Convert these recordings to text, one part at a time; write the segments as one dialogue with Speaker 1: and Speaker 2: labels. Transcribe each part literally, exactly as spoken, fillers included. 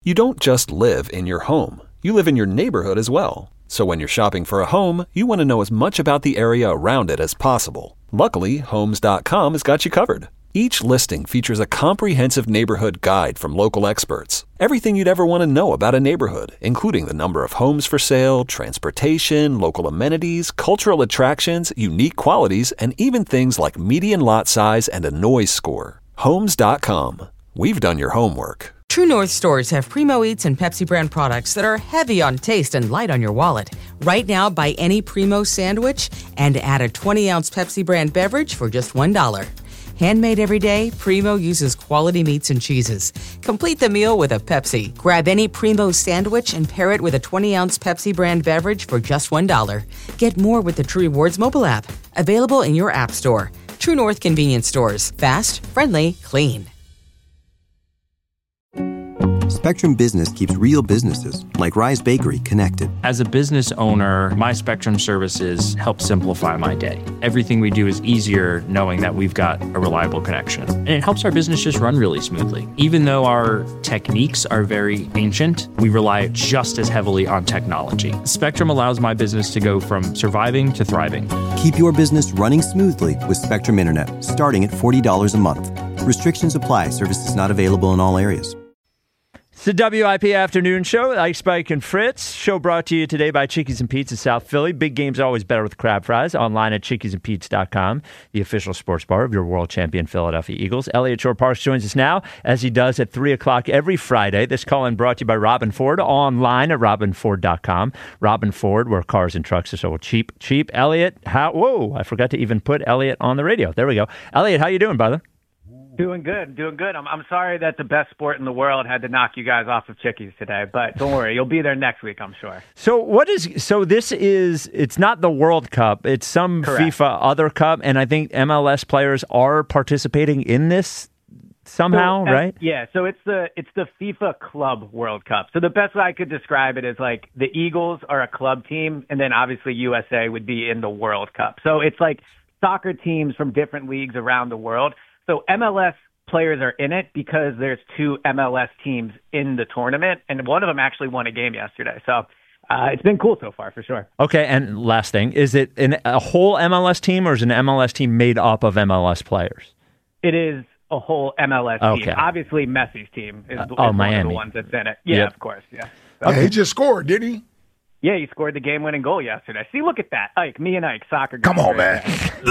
Speaker 1: You don't just live in your home. You live in your neighborhood as well. So when you're shopping for a home, you want to know as much about the area around it as possible. Luckily, Homes dot com has got you covered. Each listing features a comprehensive neighborhood guide from local experts. Everything you'd ever want to know about a neighborhood, including the number of homes for sale, transportation, local amenities, cultural attractions, unique qualities, and even things like median lot size and a noise score. Homes dot com. We've done your homework.
Speaker 2: True North stores have Primo Eats and Pepsi brand products that are heavy on taste and light on your wallet. Right now, buy any Primo sandwich and add a twenty-ounce Pepsi brand beverage for just one dollar. Handmade every day, Primo uses quality meats and cheeses. Complete the meal with a Pepsi. Grab any Primo sandwich and pair it with a twenty-ounce Pepsi brand beverage for just one dollar. Get more with the True Rewards mobile app. Available in your app store. True North convenience stores. Fast, friendly, clean.
Speaker 3: Spectrum Business keeps real businesses, like Rise Bakery, connected.
Speaker 4: As a business owner, my Spectrum services help simplify my day. Everything we do is easier knowing that we've got a reliable connection. And it helps our business just run really smoothly. Even though our techniques are very ancient, we rely just as heavily on technology. Spectrum allows my business to go from surviving to thriving.
Speaker 3: Keep your business running smoothly with Spectrum Internet, starting at forty dollars a month. Restrictions apply. Services not available in all areas.
Speaker 5: It's the W I P Afternoon Show with Ike, Spike, and Fritz. Show brought to you today by Chickies and Pete's in South Philly. Big games are always better with crab fries. Online at chickies and pete's dot com, the official sports bar of your world champion Philadelphia Eagles. Elliot Shore-Parks joins us now, as he does at three o'clock every Friday. This call-in brought to you by Robin Ford, online at robin ford dot com. Robin Ford, where cars and trucks are so cheap. Cheap. Elliot, how? Whoa, I forgot to even put Elliot on the radio. There we go. Elliot, how you doing, brother?
Speaker 6: Doing good, doing good. I'm I'm sorry that the best sport in the world had to knock you guys off of Chickies today, but don't worry, you'll be there next week, I'm sure.
Speaker 5: So what is so this is it's not the World Cup, it's some Correct. FIFA other cup, and I think M L S players are participating in this somehow,
Speaker 6: so, uh,
Speaker 5: right?
Speaker 6: Yeah, so it's the it's the FIFA Club World Cup. So the best way I could describe it is like the Eagles are a club team, and then obviously U S A would be in the World Cup. So it's like soccer teams from different leagues around the world. So M L S players are in it because there's two M L S teams in the tournament, and one of them actually won a game yesterday. So uh, it's been cool so far, for sure.
Speaker 5: Okay, and last thing, is it an, a whole M L S team, or is it an M L S team made up of M L S players?
Speaker 6: It is a whole M L S
Speaker 5: okay.
Speaker 6: team. Obviously, Messi's team is,
Speaker 5: uh,
Speaker 6: is
Speaker 5: oh,
Speaker 6: one
Speaker 5: Miami.
Speaker 6: of the ones that's in it. Yeah,
Speaker 5: yep.
Speaker 6: of course, yeah.
Speaker 7: So, okay. He just scored, didn't he?
Speaker 6: Yeah, he scored the game-winning goal yesterday. See, look at that. Ike, me and Ike, soccer guys.
Speaker 7: Come on, man.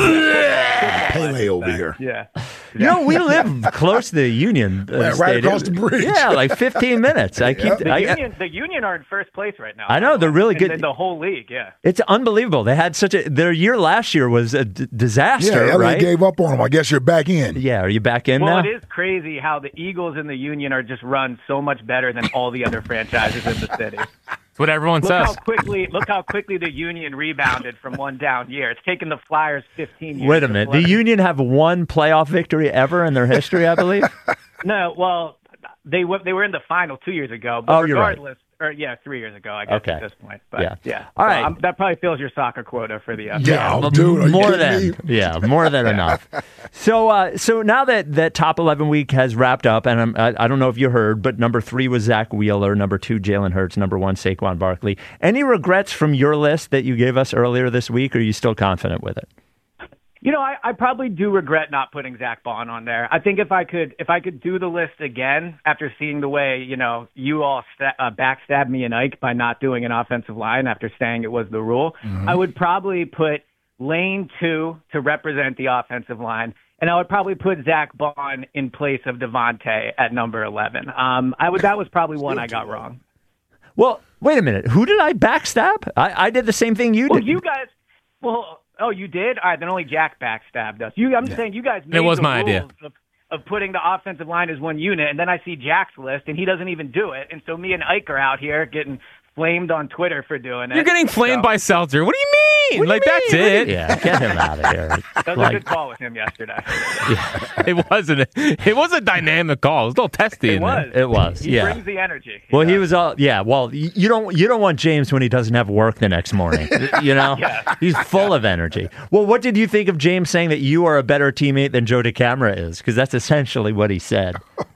Speaker 7: Pele over here.
Speaker 6: Yeah.
Speaker 5: You know, we live close to the Union uh,
Speaker 7: right, right across the bridge.
Speaker 5: Yeah, like fifteen minutes. I keep
Speaker 6: yep. the,
Speaker 5: I,
Speaker 6: Union, the Union are in first place right now.
Speaker 5: I know, they're really good.
Speaker 6: In the whole league, yeah.
Speaker 5: It's unbelievable. They had such a – their year last year was a d- disaster,
Speaker 7: yeah,
Speaker 5: right?
Speaker 7: Yeah, gave up on them. I guess you're back in.
Speaker 5: Yeah, are you back in
Speaker 6: well,
Speaker 5: now?
Speaker 6: Well, it is crazy how the Eagles and the Union are just run so much better than all the other franchises in the city.
Speaker 8: That's what everyone
Speaker 6: look
Speaker 8: says.
Speaker 6: How quickly, look how quickly the Union rebounded from one down year. It's taken the Flyers fifteen years.
Speaker 5: Wait a minute. The Union have one playoff victory ever in their history, I believe?
Speaker 6: No, well, they were, they were in the final two years ago. But
Speaker 5: oh,
Speaker 6: regardless,
Speaker 5: you're right.
Speaker 6: Or, yeah, three years ago, I guess,
Speaker 5: okay.
Speaker 6: at this point. But,
Speaker 5: yeah.
Speaker 6: yeah.
Speaker 5: All
Speaker 6: so
Speaker 5: right.
Speaker 6: I'm, that probably fills your soccer quota for the uh,
Speaker 7: Yeah,
Speaker 5: yeah
Speaker 7: dude,
Speaker 5: more than yeah, more than enough. So, uh, so now that that top eleven week has wrapped up, and I'm, I, I don't know if you heard, but number three was Zach Wheeler, number two Jalen Hurts, number one Saquon Barkley. Any regrets from your list that you gave us earlier this week, or are you still confident with it?
Speaker 6: You know, I, I probably do regret not putting Zach Bond on there. I think if I could, if I could do the list again after seeing the way, you know, you all sta- uh, backstabbed me and Ike by not doing an offensive line after saying it was the rule, mm-hmm. I would probably put Lane two to represent the offensive line, and I would probably put Zach Bond in place of Devontae at number eleven. Um, I would. That was probably one I got wrong.
Speaker 5: Well, wait a minute. Who did I backstab? I, I did the same thing you
Speaker 6: well,
Speaker 5: did.
Speaker 6: You guys. Well. Oh, you did? All right, then only Jack backstabbed us. You, I'm yeah. saying you guys made
Speaker 8: it was
Speaker 6: the
Speaker 8: my
Speaker 6: rules
Speaker 8: idea.
Speaker 6: Of, of putting the offensive line as one unit, and then I see Jack's list, and he doesn't even do it. And so me and Ike are out here getting flamed on Twitter for doing it.
Speaker 8: You're getting flamed so. by Seltzer. What do you mean?
Speaker 6: What
Speaker 8: like,
Speaker 6: you
Speaker 8: that's
Speaker 6: mean?
Speaker 8: it.
Speaker 5: Yeah, get him out of here.
Speaker 6: That was like, a good call with him yesterday.
Speaker 8: Yeah, it wasn't. It was a dynamic call. It was a little testy.
Speaker 6: It
Speaker 8: in
Speaker 6: was.
Speaker 8: There.
Speaker 5: It was.
Speaker 6: He
Speaker 5: yeah.
Speaker 6: brings the energy.
Speaker 5: Well,
Speaker 6: he,
Speaker 5: he was all. Yeah. Well, you don't. You don't want James when he doesn't have work the next morning. You know.
Speaker 6: Yeah.
Speaker 5: He's full of energy. Well, what did you think of James saying that you are a better teammate than Joe DeCamara is? Because that's essentially what he said.
Speaker 6: Yeah,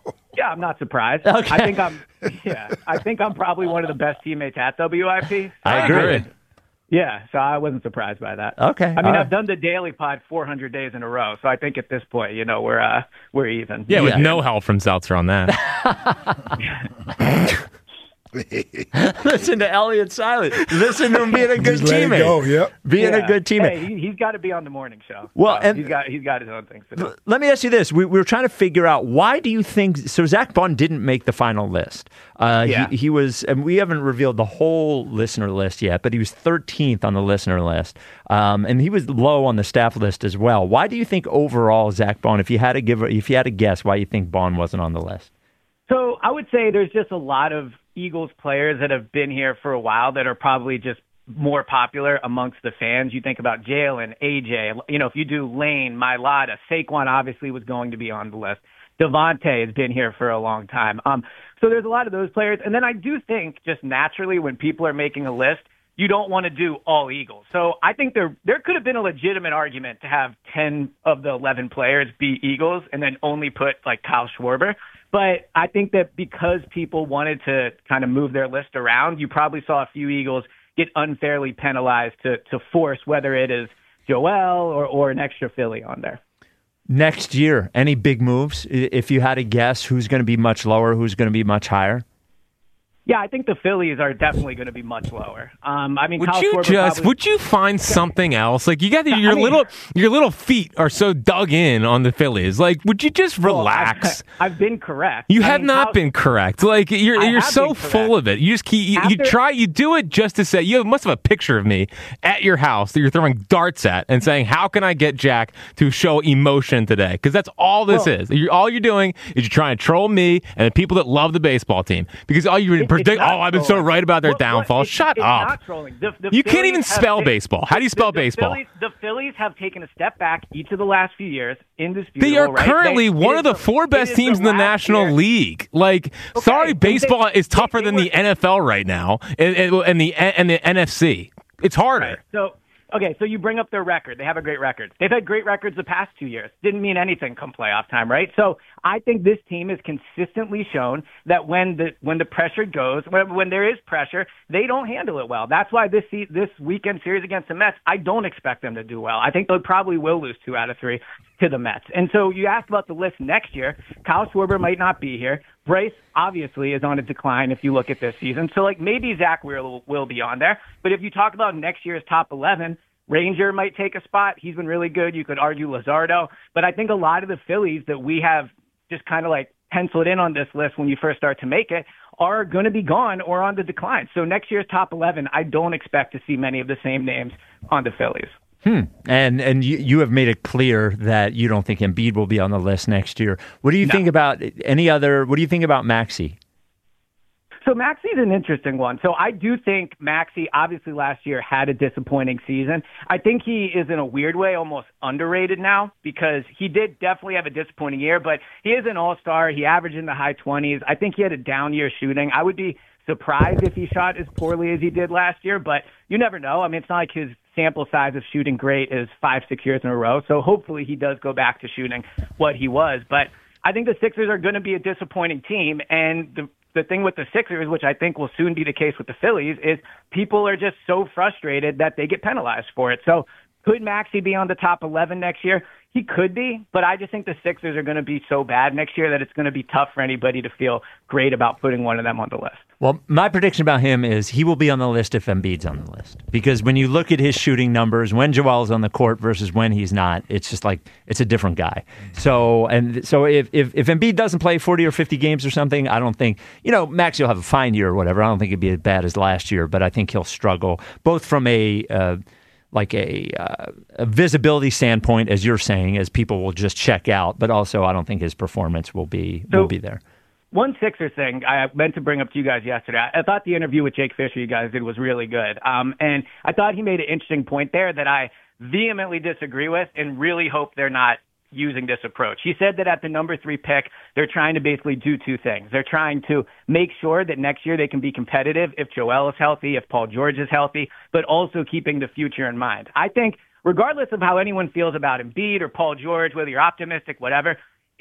Speaker 6: I'm not surprised.
Speaker 5: Okay.
Speaker 6: I think I'm. Yeah, I think I'm probably one of the best teammates at W I P. So
Speaker 5: I agree.
Speaker 8: Good.
Speaker 6: Yeah, so I wasn't surprised by that.
Speaker 5: Okay,
Speaker 6: I mean,
Speaker 5: all
Speaker 6: I've
Speaker 5: right.
Speaker 6: done the daily pod four hundred days in a row, so I think at this point, you know, we're uh, we're even.
Speaker 8: Yeah, with
Speaker 5: Yeah.
Speaker 8: no help from Seltzer on that.
Speaker 5: Listen to Elliot Silent. Listen to him being a good
Speaker 7: Just let it
Speaker 5: teammate.
Speaker 7: go, yep.
Speaker 5: Being
Speaker 6: Yeah.
Speaker 5: a good teammate.
Speaker 6: Hey, he, he's got to be on the morning show.
Speaker 5: Well,
Speaker 6: So
Speaker 5: and-
Speaker 6: he's got he's got his own things to do.
Speaker 5: Let me ask you this: we, we were trying to figure out why do you think so? Zach Bond didn't make the final list. Uh,
Speaker 6: Yeah.
Speaker 5: he, he was, and we haven't revealed the whole listener list yet, but he was thirteenth on the listener list, um, and he was low on the staff list as well. Why do you think overall, Zach Bond, if you had to give, if you had to guess, why you think Bond wasn't on the list?
Speaker 6: So I would say there's just a lot of Eagles players that have been here for a while that are probably just more popular amongst the fans. You think about Jalen, A J, you know, if you do Lane, Mailata, Saquon obviously was going to be on the list. Devontae has been here for a long time. Um, so there's a lot of those players. And then I do think just naturally when people are making a list, you don't want to do all Eagles. So I think there there could have been a legitimate argument to have ten of the eleven players be Eagles and then only put like Kyle Schwarber. But I think that because people wanted to kind of move their list around, you probably saw a few Eagles get unfairly penalized to, to force whether it is Joel or, or an extra Philly on there.
Speaker 5: Next year, any big moves? I- If you had to guess, who's going to be much lower, who's going to be much higher?
Speaker 6: Yeah, I think the Phillies are definitely going to be much lower. Um, I mean,
Speaker 8: Would
Speaker 6: Kyle
Speaker 8: you
Speaker 6: Schwarber
Speaker 8: just
Speaker 6: probably-
Speaker 8: would you find something else? Like you got the, your
Speaker 6: I mean-
Speaker 8: little your little feet are so dug in on the Phillies. Like would you just
Speaker 6: Well,
Speaker 8: relax?
Speaker 6: I've, I've been correct.
Speaker 8: You
Speaker 6: I
Speaker 8: have
Speaker 6: mean,
Speaker 8: not
Speaker 6: Kyle-
Speaker 8: been correct. Like you're
Speaker 6: I
Speaker 8: you're
Speaker 6: have
Speaker 8: so
Speaker 6: been
Speaker 8: full
Speaker 6: correct.
Speaker 8: of it. You just keep you, you
Speaker 6: After-
Speaker 8: try you do it just to say you must have a picture of me at your house that you're throwing darts at and saying how can I get Jack to show emotion today? Because that's all this
Speaker 6: Well-
Speaker 8: is. You're, all you're doing is you're trying to troll me and the people that love the baseball team because all you
Speaker 6: It-
Speaker 8: predict.
Speaker 6: it's not
Speaker 8: Oh, I've been so
Speaker 6: trolling.
Speaker 8: right about their
Speaker 6: What- what-
Speaker 8: downfall.
Speaker 6: it's-
Speaker 8: Shut
Speaker 6: it's
Speaker 8: up.
Speaker 6: Not trolling. The, the
Speaker 8: You can't
Speaker 6: Phillies
Speaker 8: even
Speaker 6: have
Speaker 8: spell
Speaker 6: ta-
Speaker 8: baseball. How do you
Speaker 6: the-
Speaker 8: spell
Speaker 6: the
Speaker 8: baseball?
Speaker 6: Phillies, the Phillies have taken a step back each of the last few years. Indisputable.
Speaker 8: They are
Speaker 6: right?
Speaker 8: currently
Speaker 6: They-
Speaker 8: one
Speaker 6: it
Speaker 8: of the
Speaker 6: is
Speaker 8: four
Speaker 6: it
Speaker 8: best
Speaker 6: is
Speaker 8: teams in the
Speaker 6: last
Speaker 8: National
Speaker 6: year.
Speaker 8: League. Like,
Speaker 6: Okay,
Speaker 8: sorry,
Speaker 6: and they-
Speaker 8: baseball is
Speaker 6: they-
Speaker 8: tougher
Speaker 6: they
Speaker 8: than
Speaker 6: were-
Speaker 8: the N F L right now, and, and, and the and the N F C. It's harder.
Speaker 6: Right. So, okay, so you bring up their record. They have a great record. They've had great records the past two years. Didn't mean anything come playoff time, right? So I think this team has consistently shown that when the when the pressure goes, when, when there is pressure, they don't handle it well. That's why this se- this weekend series against the Mets, I don't expect them to do well. I think they probably will lose two out of three to the Mets. And so you asked about the list next year. Kyle Schwarber might not be here. Bryce obviously is on a decline if you look at this season. So like maybe Zach will will be on there. But if you talk about next year's top eleven, Ranger might take a spot. He's been really good. You could argue Luzardo. But I think a lot of the Phillies that we have just kind of like penciled in on this list when you first start to make it are going to be gone or on the decline. So next year's top eleven, I don't expect to see many of the same names on the Phillies.
Speaker 5: Hmm. And and you, you have made it clear that you don't think Embiid will be on the list next year. What do you
Speaker 6: No.
Speaker 5: think about any other? What do you think about Maxey?
Speaker 6: So Maxey's an interesting one. So I do think Maxey obviously last year had a disappointing season. I think he is in a weird way almost underrated now because he did definitely have a disappointing year, but he is an all-star. He averaged in the high twenties. I think he had a down year shooting. I would be surprised if he shot as poorly as he did last year, but you never know. I mean, it's not like his sample size of shooting great is five, six years in a row. So hopefully he does go back to shooting what he was. But I think the Sixers are going to be a disappointing team, and the The thing with the Sixers, which I think will soon be the case with the Phillies, is people are just so frustrated that they get penalized for it. So could Maxey be on the top eleven next year? He could be, but I just think the Sixers are going to be so bad next year that it's going to be tough for anybody to feel great about putting one of them on the list.
Speaker 5: Well, my prediction about him is he will be on the list if Embiid's on the list. Because when you look at his shooting numbers, when Joel's on the court versus when he's not, it's just like it's a different guy. So and so if if, if Embiid doesn't play forty or fifty games or something, I don't think, you know, Max will have a fine year or whatever. I don't think it'd be as bad as last year, but I think he'll struggle both from a uh, like a, uh, a visibility standpoint, as you're saying, as people will just check out, but also I don't think his performance will be
Speaker 6: So-
Speaker 5: will be there.
Speaker 6: One Sixer thing I meant to bring up to you guys yesterday. I I thought the interview with Jake Fisher you guys did was really good. Um, and I thought he made an interesting point there that I vehemently disagree with and really hope they're not using this approach. He said that at the number three pick, they're trying to basically do two things. They're trying to make sure that next year they can be competitive if Joel is healthy, if Paul George is healthy, but also keeping the future in mind. I think regardless of how anyone feels about Embiid or Paul George, whether you're optimistic, whatever,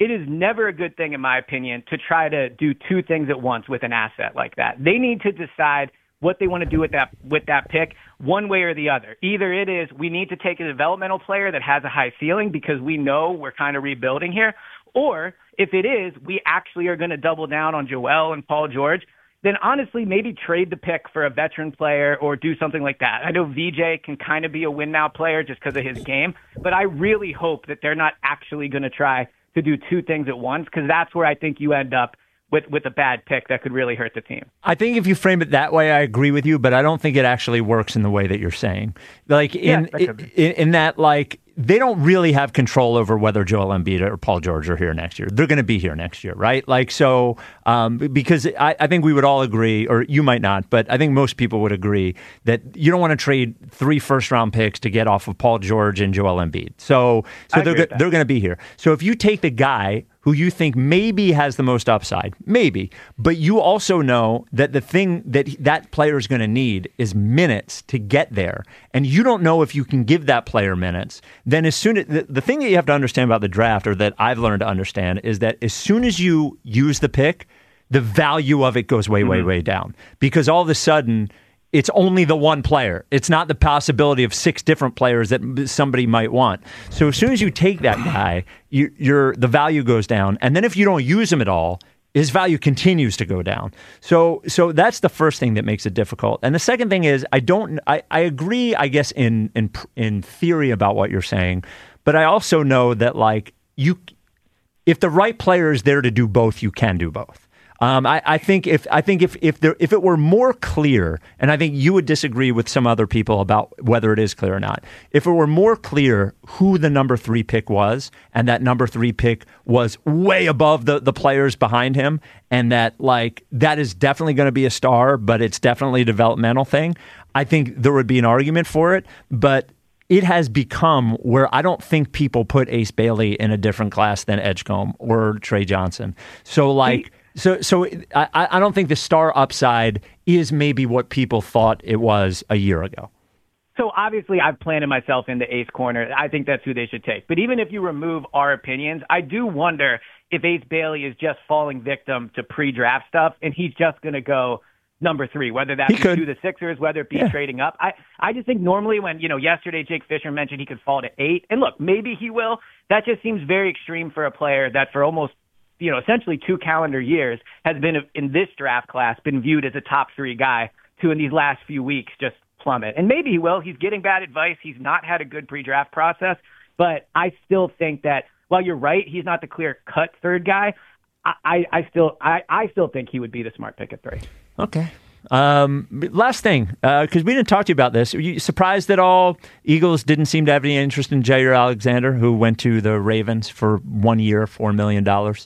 Speaker 6: it is never a good thing, in my opinion, to try to do two things at once with an asset like that. They need to decide what they want to do with that with that pick one way or the other. Either it is we need to take a developmental player that has a high ceiling because we know we're kind of rebuilding here, or if it is we actually are going to double down on Joel and Paul George, then honestly maybe trade the pick for a veteran player or do something like that. I know V J can kind of be a win-now player just because of his game, but I really hope that they're not actually going to try to do two things at once, because that's where I think you end up with with a bad pick that could really hurt the team.
Speaker 5: I think if you frame it that way, I agree with you, but I don't think it actually works in the way that you're saying. Like in
Speaker 6: Yeah, that
Speaker 5: in, in that, like they don't really have control over whether Joel Embiid or Paul George are here next year. They're going to be here next year, right? Like so, um, because I, I think we would all agree, or you might not, but I think most people would agree that you don't want to trade three first round picks to get off of Paul George and Joel Embiid. So, so
Speaker 6: I
Speaker 5: they're
Speaker 6: agree with
Speaker 5: go- they're going to be here. So if you take the guy who you think maybe has the most upside, maybe, but you also know that the thing that that player is going to need is minutes to get there, and you don't know if you can give that player minutes, then as soon as, the, the thing that you have to understand about the draft, or that I've learned to understand, is that as soon as you use the pick, the value of it goes way, way, mm-hmm. way down, because all of a sudden, it's only the one player. It's not the possibility of six different players that somebody might want. So as soon as you take that guy, you, your the value goes down. And then if you don't use him at all, his value continues to go down. So so that's the first thing that makes it difficult. And the second thing is, I don't I, I agree, I guess, in in in theory about what you're saying, but I also know that like you if the right player is there to do both, you can do both. Um, I, I think if I think if if there if it were more clear, and I think you would disagree with some other people about whether it is clear or not. If it were more clear who the number three pick was, and that number three pick was way above the the players behind him, and that like that is definitely going to be a star, but it's definitely a developmental thing, I think there would be an argument for it. But it has become where I don't think people put Ace Bailey in a different class than Edgecombe or Trey Johnson. So like. Hey. So, so I, I don't think the star upside is maybe what people thought it was a year ago.
Speaker 6: So obviously I've planted myself in the Ace corner. I think that's who they should take. But even if you remove our opinions, I do wonder if Ace Bailey is just falling victim to pre-draft stuff, and he's just going to go number three, whether that
Speaker 5: he
Speaker 6: be
Speaker 5: could.
Speaker 6: to the Sixers, whether it be
Speaker 5: yeah.
Speaker 6: trading up. I, I just think normally when, you know, yesterday Jake Fisher mentioned he could fall to eight. And look, maybe he will. That just seems very extreme for a player that for almost you know, essentially two calendar years has been in this draft class been viewed as a top three guy to in these last few weeks just plummet. And maybe he will. He's getting bad advice. He's not had a good pre-draft process, but I still think that while you're right, he's not the clear cut third guy. I, I, I still, I, I still think he would be the smart pick at three.
Speaker 5: Okay. Um, last thing, because uh, we didn't talk to you about this. Are you surprised at all Eagles didn't seem to have any interest in Jair Alexander, who went to the Ravens for one year, four million dollars?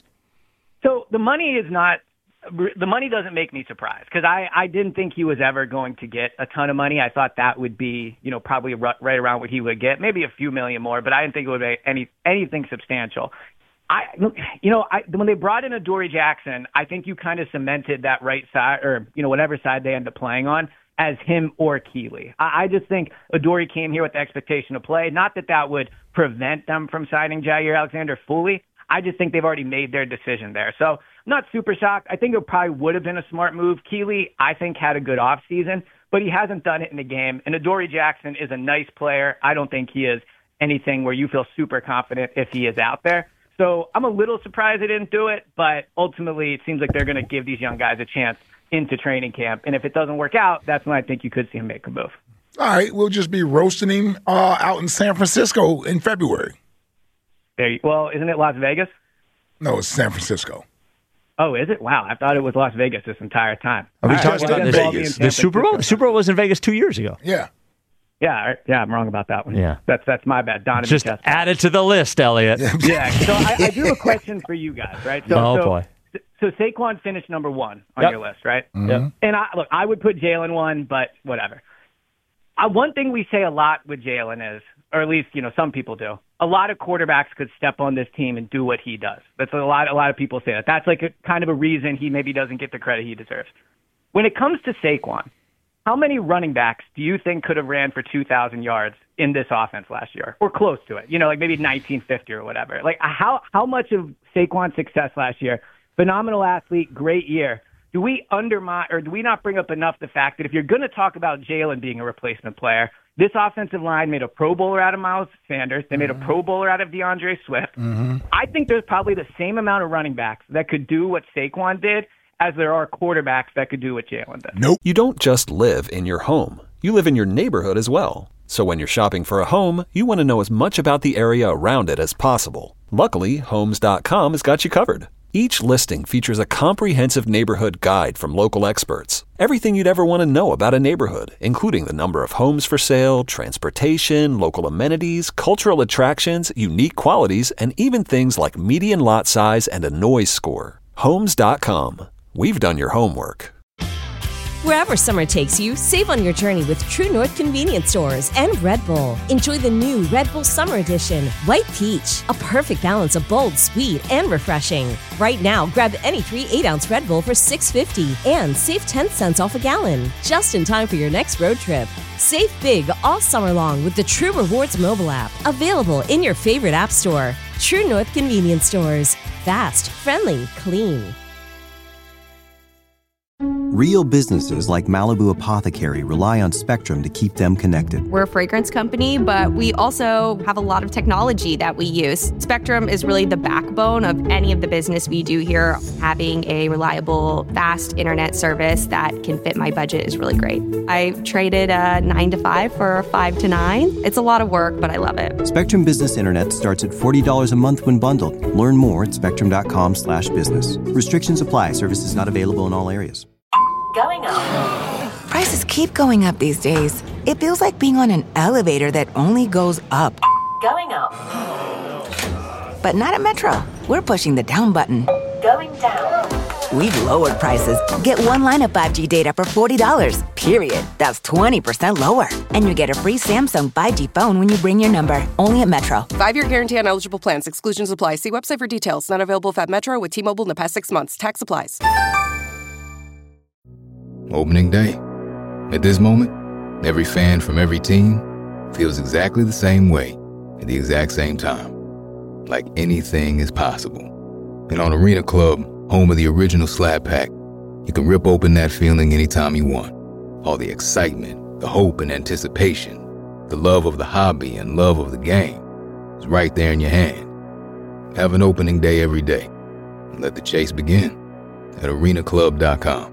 Speaker 6: So the money is not – the money doesn't make me surprised because I, I didn't think he was ever going to get a ton of money. I thought that would be, you know, probably right around what he would get, maybe a few million more, but I didn't think it would be any anything substantial. I, you know, I, when they brought in Adoree Jackson, I think you kind of cemented that right side or, you know, whatever side they end up playing on as him or Keeley. I, I just think Adoree came here with the expectation to play. Not that that would prevent them from signing Jair Alexander fully. I just think they've already made their decision there. So I'm not super shocked. I think it probably would have been a smart move. Keeley, I think, had a good offseason, but he hasn't done it in the game. And Adoree Jackson is a nice player. I don't think he is anything where you feel super confident if he is out there. So I'm a little surprised they didn't do it, but ultimately it seems like they're going to give these young guys a chance into training camp. And if it doesn't work out, that's when I think you could see him make a move.
Speaker 7: All right, we'll just be roasting him uh, out in San Francisco in February.
Speaker 6: There you, well, isn't it Las Vegas?
Speaker 7: No, it's San Francisco.
Speaker 6: Oh, is it? Wow, I thought it was Las Vegas this entire time.
Speaker 5: Are we
Speaker 7: All
Speaker 5: talking
Speaker 7: right,
Speaker 5: about
Speaker 7: well,
Speaker 5: the,
Speaker 7: Vegas.
Speaker 5: the Super Bowl? The Super Bowl was in Vegas two years ago.
Speaker 7: Yeah.
Speaker 6: Yeah, yeah, I'm wrong about that one.
Speaker 5: Yeah.
Speaker 6: That's that's my bad. Donovan
Speaker 5: Just
Speaker 6: Chestnut.
Speaker 5: add it to the list, Elliot.
Speaker 6: Yeah, so I, I do have a question for you guys, right? So,
Speaker 5: oh,
Speaker 6: so,
Speaker 5: boy.
Speaker 6: So Saquon finished number one on
Speaker 5: Yep.
Speaker 6: your list, right?
Speaker 7: Mm-hmm.
Speaker 5: Yep.
Speaker 6: And I, look, I would put Jalen one, but whatever. Uh, one thing we say a lot with Jalen is, or at least you know some people do, a lot of quarterbacks could step on this team and do what he does. That's a lot. A lot of people say that. That's like a kind of a reason he maybe doesn't get the credit he deserves. When it comes to Saquon, how many running backs do you think could have ran for two thousand yards in this offense last year, or close to it? You know, like maybe nineteen fifty or whatever. Like how how much of Saquon's success last year? Phenomenal athlete, great year. Do we undermine, or do we not bring up enough the fact that if you're going to talk about Jalen being a replacement player, this offensive line made a Pro Bowler out of Miles Sanders. They made mm-hmm. a Pro Bowler out of DeAndre Swift. Mm-hmm. I think there's probably the same amount of running backs that could do what Saquon did as there are quarterbacks that could do what Jalen did.
Speaker 1: Nope. You don't just live in your home. You live in your neighborhood as well. So when you're shopping for a home, you want to know as much about the area around it as possible. Luckily, Homes dot com has got you covered. Each listing features a comprehensive neighborhood guide from local experts. Everything you'd ever want to know about a neighborhood, including the number of homes for sale, transportation, local amenities, cultural attractions, unique qualities, and even things like median lot size and a noise score. Homes dot com. We've done your homework.
Speaker 9: Wherever summer takes you, save on your journey with True North Convenience Stores and Red Bull. Enjoy the new Red Bull Summer Edition, White Peach, a perfect balance of bold, sweet, and refreshing. Right now, grab any three eight-ounce Red Bull for six fifty and save ten cents off a gallon, just in time for your next road trip. Save big all summer long with the True Rewards mobile app, available in your favorite app store. True North Convenience Stores. Fast, friendly, clean.
Speaker 3: Real businesses like Malibu Apothecary rely on Spectrum to keep them connected.
Speaker 10: We're a fragrance company, but we also have a lot of technology that we use. Spectrum is really the backbone of any of the business we do here. Having a reliable, fast internet service that can fit my budget is really great. I traded a nine to five for a five to nine. It's a lot of work, but I love it.
Speaker 3: Spectrum Business Internet starts at forty dollars a month when bundled. Learn more at spectrum.com slash business. Restrictions apply. Services not available in all areas.
Speaker 11: Going up. Prices keep going up these days. It feels like being on an elevator that only goes up. Going up. But not at Metro. We're pushing the down button. Going down. We've lowered prices. Get one line of five G data for forty dollars, period. That's twenty percent lower. And you get a free Samsung five G phone when you bring your number. Only at Metro.
Speaker 12: Five-year guarantee on eligible plans. Exclusions apply. See website for details. Not available at Metro with T-Mobile in the past six months. Tax applies.
Speaker 13: Opening day. At this moment, every fan from every team feels exactly the same way at the exact same time. Like anything is possible. And on Arena Club, home of the original Slap Pack, you can rip open that feeling anytime you want. All the excitement, the hope and anticipation, the love of the hobby and love of the game is right there in your hand. Have an opening day every day. And let the chase begin at arena club dot com.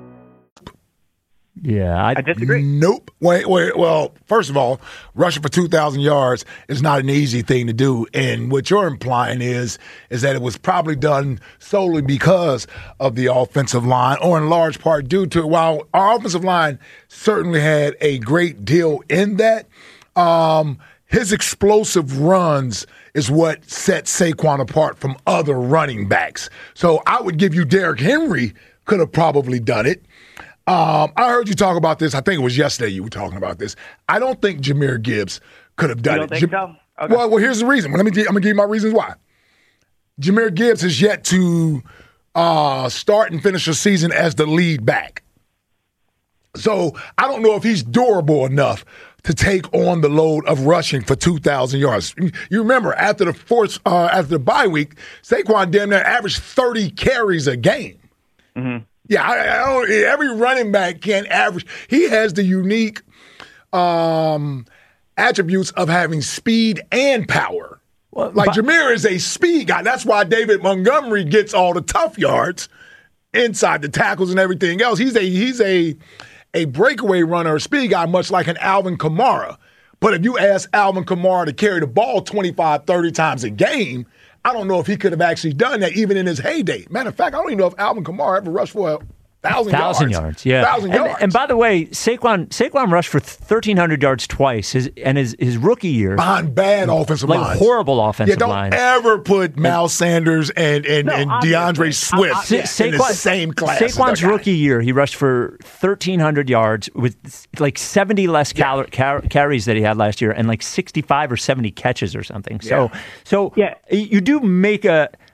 Speaker 5: Yeah, I,
Speaker 6: I disagree.
Speaker 7: Nope. Wait, wait. Well, first of all, rushing for two thousand yards is not an easy thing to do. And what you're implying is is that it was probably done solely because of the offensive line, or in large part due to it. While our offensive line certainly had a great deal in that, um, his explosive runs is what set Saquon apart from other running backs. So I would give you Derrick Henry could have probably done it. Um, I heard you talk about this. I think it was yesterday you were talking about this. I don't think Jahmyr Gibbs could have done
Speaker 6: you don't
Speaker 7: it.
Speaker 6: Think
Speaker 7: Jam-
Speaker 6: so? Okay.
Speaker 7: Well, well, here's the reason. Let me. I'm gonna give you my reasons why. Jahmyr Gibbs has yet to uh, start and finish the season as the lead back. So I don't know if he's durable enough to take on the load of rushing for two thousand yards. You remember after the fourth, uh, after the bye week, Saquon damn near averaged thirty carries a game.
Speaker 6: Mm-hmm.
Speaker 7: Yeah, I, I don't, every running back can't average. He has the unique um, attributes of having speed and power. Well, like but, Jahmyr is a speed guy. That's why David Montgomery gets all the tough yards inside the tackles and everything else. He's a he's a a breakaway runner, a speed guy, much like an Alvin Kamara. But if you ask Alvin Kamara to carry the ball twenty-five, thirty times a game, I don't know if he could have actually done that even in his heyday. Matter of fact, I don't even know if Alvin Kamara ever rushed for a thousand,
Speaker 5: thousand
Speaker 7: yards.
Speaker 5: yards. Yeah,
Speaker 7: thousand
Speaker 5: and,
Speaker 7: yards.
Speaker 5: And by the way, Saquon Saquon rushed for thirteen hundred yards twice. His and his his rookie year
Speaker 7: behind bad offensive
Speaker 5: like
Speaker 7: lines,
Speaker 5: horrible offensive
Speaker 7: yeah, don't
Speaker 5: line.
Speaker 7: ever put Miles Sanders and and,
Speaker 6: No,
Speaker 7: and
Speaker 6: obviously.
Speaker 7: DeAndre Swift
Speaker 6: I, I, yeah.
Speaker 7: Sa- in the same class.
Speaker 5: Saquon's rookie year, he rushed for thirteen hundred yards with like seventy less cal- yeah. car- carries that he had last year, and like sixty-five or seventy catches or something. So,
Speaker 6: yeah.
Speaker 5: so
Speaker 6: yeah.
Speaker 5: you do make a.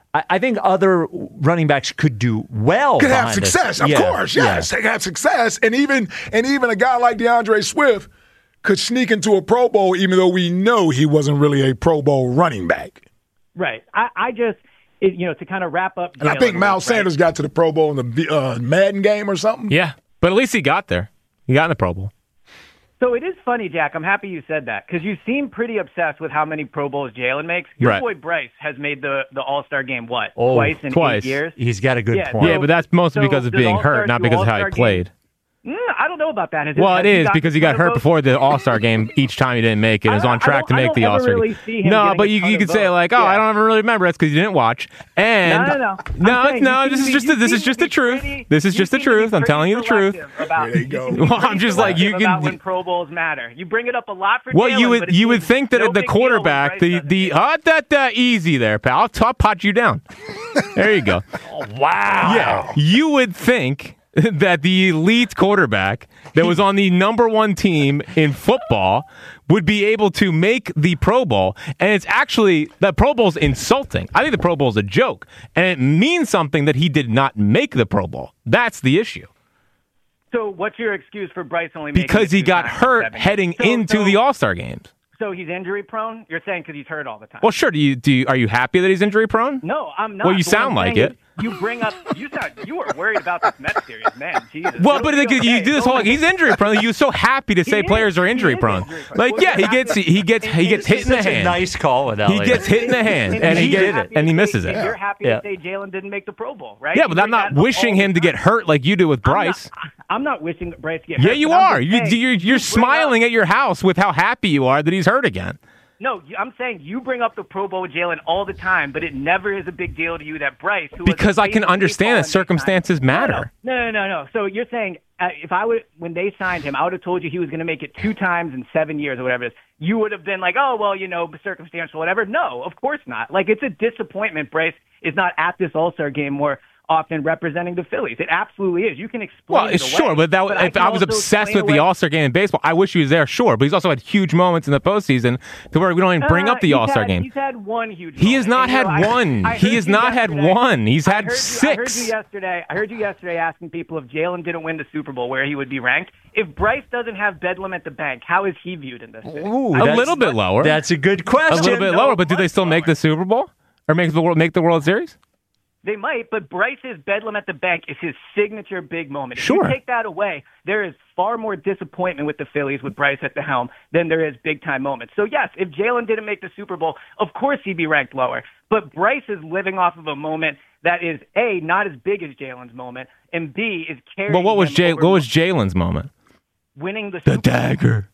Speaker 5: I, I think other running backs could do well.
Speaker 7: Could have
Speaker 5: behind
Speaker 7: success,
Speaker 5: us.
Speaker 7: of
Speaker 5: Yeah,
Speaker 7: course. Yes,
Speaker 5: yeah.
Speaker 7: they have success, and even and even a guy like DeAndre Swift could sneak into a Pro Bowl, even though we know he wasn't really a Pro Bowl running back.
Speaker 6: Right. I, I just, it, you know, to kind of wrap up.
Speaker 7: And I think Miles Sanders got to the Pro Bowl in the uh, Madden game or something.
Speaker 8: Yeah, but at least he got there. He got in the Pro Bowl.
Speaker 6: So it is funny, Jack. I'm happy you said that because you seem pretty obsessed with how many Pro Bowls Jalen makes. Your
Speaker 8: Right.
Speaker 6: boy Bryce has made the, the All-Star game, what,
Speaker 5: Oh,
Speaker 6: twice in
Speaker 8: twice.
Speaker 6: eight years?
Speaker 5: He's got a good
Speaker 6: Yeah,
Speaker 5: point.
Speaker 8: Yeah, but that's mostly
Speaker 6: so
Speaker 8: because of
Speaker 6: does
Speaker 8: being
Speaker 6: All-Star
Speaker 8: hurt, not
Speaker 6: do
Speaker 8: because of how he
Speaker 6: All-Star
Speaker 8: played.
Speaker 6: game? Mm, I don't know about that. Is
Speaker 8: Well,
Speaker 6: has
Speaker 8: it
Speaker 6: he
Speaker 8: is
Speaker 6: got
Speaker 8: because he got
Speaker 6: one of
Speaker 8: hurt
Speaker 6: those?
Speaker 8: before the All-Star game each time he didn't make it. He was
Speaker 6: I-
Speaker 8: on
Speaker 6: I
Speaker 8: track to
Speaker 6: don't- I
Speaker 8: make
Speaker 6: don't
Speaker 8: the
Speaker 6: ever
Speaker 8: All-Star
Speaker 6: really
Speaker 8: game.
Speaker 6: see him
Speaker 8: No,
Speaker 6: getting
Speaker 8: but
Speaker 6: a
Speaker 8: you,
Speaker 6: ton
Speaker 8: you
Speaker 6: of
Speaker 8: could say
Speaker 6: votes.
Speaker 8: like, oh,
Speaker 6: Yeah.
Speaker 8: I don't ever really remember. That's because you didn't watch. And
Speaker 6: No, no, no. I'm
Speaker 8: no,
Speaker 6: saying
Speaker 8: no,
Speaker 6: you
Speaker 8: this
Speaker 6: seem
Speaker 8: is
Speaker 6: to
Speaker 8: just
Speaker 6: be-
Speaker 8: the, this
Speaker 6: you
Speaker 8: is
Speaker 6: seem
Speaker 8: just
Speaker 6: to
Speaker 8: the
Speaker 6: be
Speaker 8: truth.
Speaker 6: pretty-
Speaker 8: This is
Speaker 6: you
Speaker 8: just the
Speaker 6: seem to be
Speaker 8: truth. I'm
Speaker 6: pretty
Speaker 8: telling you the truth.
Speaker 6: selective About,
Speaker 7: There you go.
Speaker 6: seem to be
Speaker 8: Well, I'm
Speaker 6: pretty
Speaker 8: just like, you
Speaker 6: selective about
Speaker 8: can-
Speaker 6: when Pro Bowls matter. You bring it up a lot for
Speaker 8: Well,
Speaker 6: Jalen,
Speaker 8: you
Speaker 6: but
Speaker 8: would
Speaker 6: it
Speaker 8: you would
Speaker 6: seems
Speaker 8: think that
Speaker 6: no
Speaker 8: the
Speaker 6: big deal when
Speaker 8: quarterback,
Speaker 6: Bryce
Speaker 8: the
Speaker 6: doesn't
Speaker 8: the
Speaker 6: do it.
Speaker 8: uh, that uh, easy there, pal. I'll top pot you down. There you go.
Speaker 5: Wow.
Speaker 8: Yeah, you would think that the elite quarterback that was on the number one team in football would be able to make the Pro Bowl. And it's actually, the Pro Bowl's insulting. I think the Pro Bowl's a joke. And it means something that he did not make the Pro Bowl. That's the issue.
Speaker 6: So what's your excuse for Bryce only making
Speaker 8: Because
Speaker 6: it
Speaker 8: he
Speaker 6: two
Speaker 8: got
Speaker 6: times in
Speaker 8: hurt
Speaker 6: seven
Speaker 8: heading
Speaker 6: years? So-
Speaker 8: into
Speaker 6: so-
Speaker 8: the All-Star games.
Speaker 6: So he's injury prone? You're saying because he's hurt all the time?
Speaker 8: Well, sure. Do you, do you, are you happy that he's injury prone?
Speaker 6: No, I'm not.
Speaker 8: Well, you
Speaker 6: But what
Speaker 8: sound
Speaker 6: I'm
Speaker 8: like
Speaker 6: saying
Speaker 8: it.
Speaker 6: is You bring up, you sound, you were worried about this Mets series, man. Jesus.
Speaker 8: Well,
Speaker 6: It'll
Speaker 8: but
Speaker 6: be
Speaker 8: like, you
Speaker 6: okay.
Speaker 8: do this
Speaker 6: Don't
Speaker 8: whole
Speaker 6: let-
Speaker 8: he's injury prone. You're so happy to say
Speaker 6: He
Speaker 8: players
Speaker 6: is.
Speaker 8: are
Speaker 6: He
Speaker 8: injury
Speaker 6: is
Speaker 8: prone.
Speaker 6: injury prone.
Speaker 8: Like,
Speaker 6: Well,
Speaker 8: yeah, he
Speaker 6: you're
Speaker 8: gets
Speaker 6: happy-
Speaker 8: he gets he gets hit in the
Speaker 5: Such a
Speaker 8: hand.
Speaker 5: nice call with
Speaker 8: He
Speaker 5: Elliot.
Speaker 8: gets hit in the hand,
Speaker 6: And
Speaker 8: and he
Speaker 6: you're
Speaker 8: gets
Speaker 6: happy
Speaker 8: and he
Speaker 6: to
Speaker 8: misses
Speaker 6: say-
Speaker 8: it.
Speaker 6: and You're happy
Speaker 5: Yeah.
Speaker 6: to say Jalen didn't make the Pro Bowl, right?
Speaker 8: Yeah,
Speaker 6: You
Speaker 8: but I'm
Speaker 6: bring
Speaker 8: not
Speaker 6: that up
Speaker 8: wishing
Speaker 6: all
Speaker 8: him to
Speaker 6: the
Speaker 8: get
Speaker 6: time.
Speaker 8: hurt like you do with
Speaker 6: I'm
Speaker 8: Bryce.
Speaker 6: not, I'm not wishing Bryce to get
Speaker 8: Yeah,
Speaker 6: hurt.
Speaker 8: you
Speaker 6: but I'm
Speaker 8: are.
Speaker 6: just
Speaker 8: You,
Speaker 6: saying,
Speaker 8: you're
Speaker 6: you
Speaker 8: you're
Speaker 6: bring
Speaker 8: smiling
Speaker 6: up-
Speaker 8: at your house with how happy you are that he's hurt again.
Speaker 6: No, you- I'm saying you bring up the Pro Bowl with Jalen all the time, but it never is a big deal to you that Bryce, who was
Speaker 8: Because
Speaker 6: the
Speaker 8: I
Speaker 6: face
Speaker 8: can
Speaker 6: of
Speaker 8: understand that
Speaker 6: baseball in big time-
Speaker 8: circumstances matter.
Speaker 6: No, no, no, no. So you're saying uh, if I would, when they signed him, I would have told you he was going to make it two times in seven years or whatever it is. You would have been like, oh, well, you know, circumstantial, whatever. No, of course not. Like, it's a disappointment Bryce is not at this All-Star game more often representing the Phillies. It absolutely is. You can explain
Speaker 8: Well,
Speaker 6: it
Speaker 8: sure,
Speaker 6: away,
Speaker 8: but that
Speaker 6: but I
Speaker 8: if
Speaker 6: can
Speaker 8: I was
Speaker 6: also
Speaker 8: obsessed
Speaker 6: explain
Speaker 8: with the
Speaker 6: away-
Speaker 8: All-Star game in baseball, I wish he was there, sure. But he's also had huge moments in the postseason to where we don't even bring
Speaker 6: Uh,
Speaker 8: up the
Speaker 6: he's
Speaker 8: All-Star
Speaker 6: had-
Speaker 8: game.
Speaker 6: He's had one huge.
Speaker 8: He has
Speaker 6: moment.
Speaker 8: not
Speaker 6: And, you
Speaker 8: had
Speaker 6: know, I-
Speaker 8: one.
Speaker 6: I
Speaker 8: He
Speaker 6: heard
Speaker 8: has
Speaker 6: you
Speaker 8: not had
Speaker 6: yesterday-
Speaker 8: one. He's
Speaker 6: I
Speaker 8: had
Speaker 6: heard you-
Speaker 8: six.
Speaker 6: I heard you yesterday. I heard you yesterday asking people if Jalen didn't win the Super Bowl, where he would be ranked. If Bryce doesn't have Bedlam at the bank, how is he viewed in this city?
Speaker 5: Ooh,
Speaker 8: A
Speaker 5: that's-
Speaker 8: little bit lower.
Speaker 5: That's a good
Speaker 8: A
Speaker 5: question.
Speaker 8: little bit
Speaker 6: No,
Speaker 8: lower, but do they still make the Super Bowl or make the world make the World Series?
Speaker 6: They might, but Bryce's Bedlam at the bank is his signature big moment. If
Speaker 8: Sure.
Speaker 6: you take that away, there is far more disappointment with the Phillies with Bryce at the helm than there is big-time moments. So, yes, if Jalen didn't make the Super Bowl, of course he'd be ranked lower. But Bryce is living off of a moment that is, A, not as big as Jalen's moment, and B, is carrying
Speaker 8: But what was
Speaker 6: him
Speaker 8: Jay?
Speaker 6: over
Speaker 8: What was Jalen's moment?
Speaker 6: winning the
Speaker 8: The
Speaker 6: Super Bowl.
Speaker 8: dagger.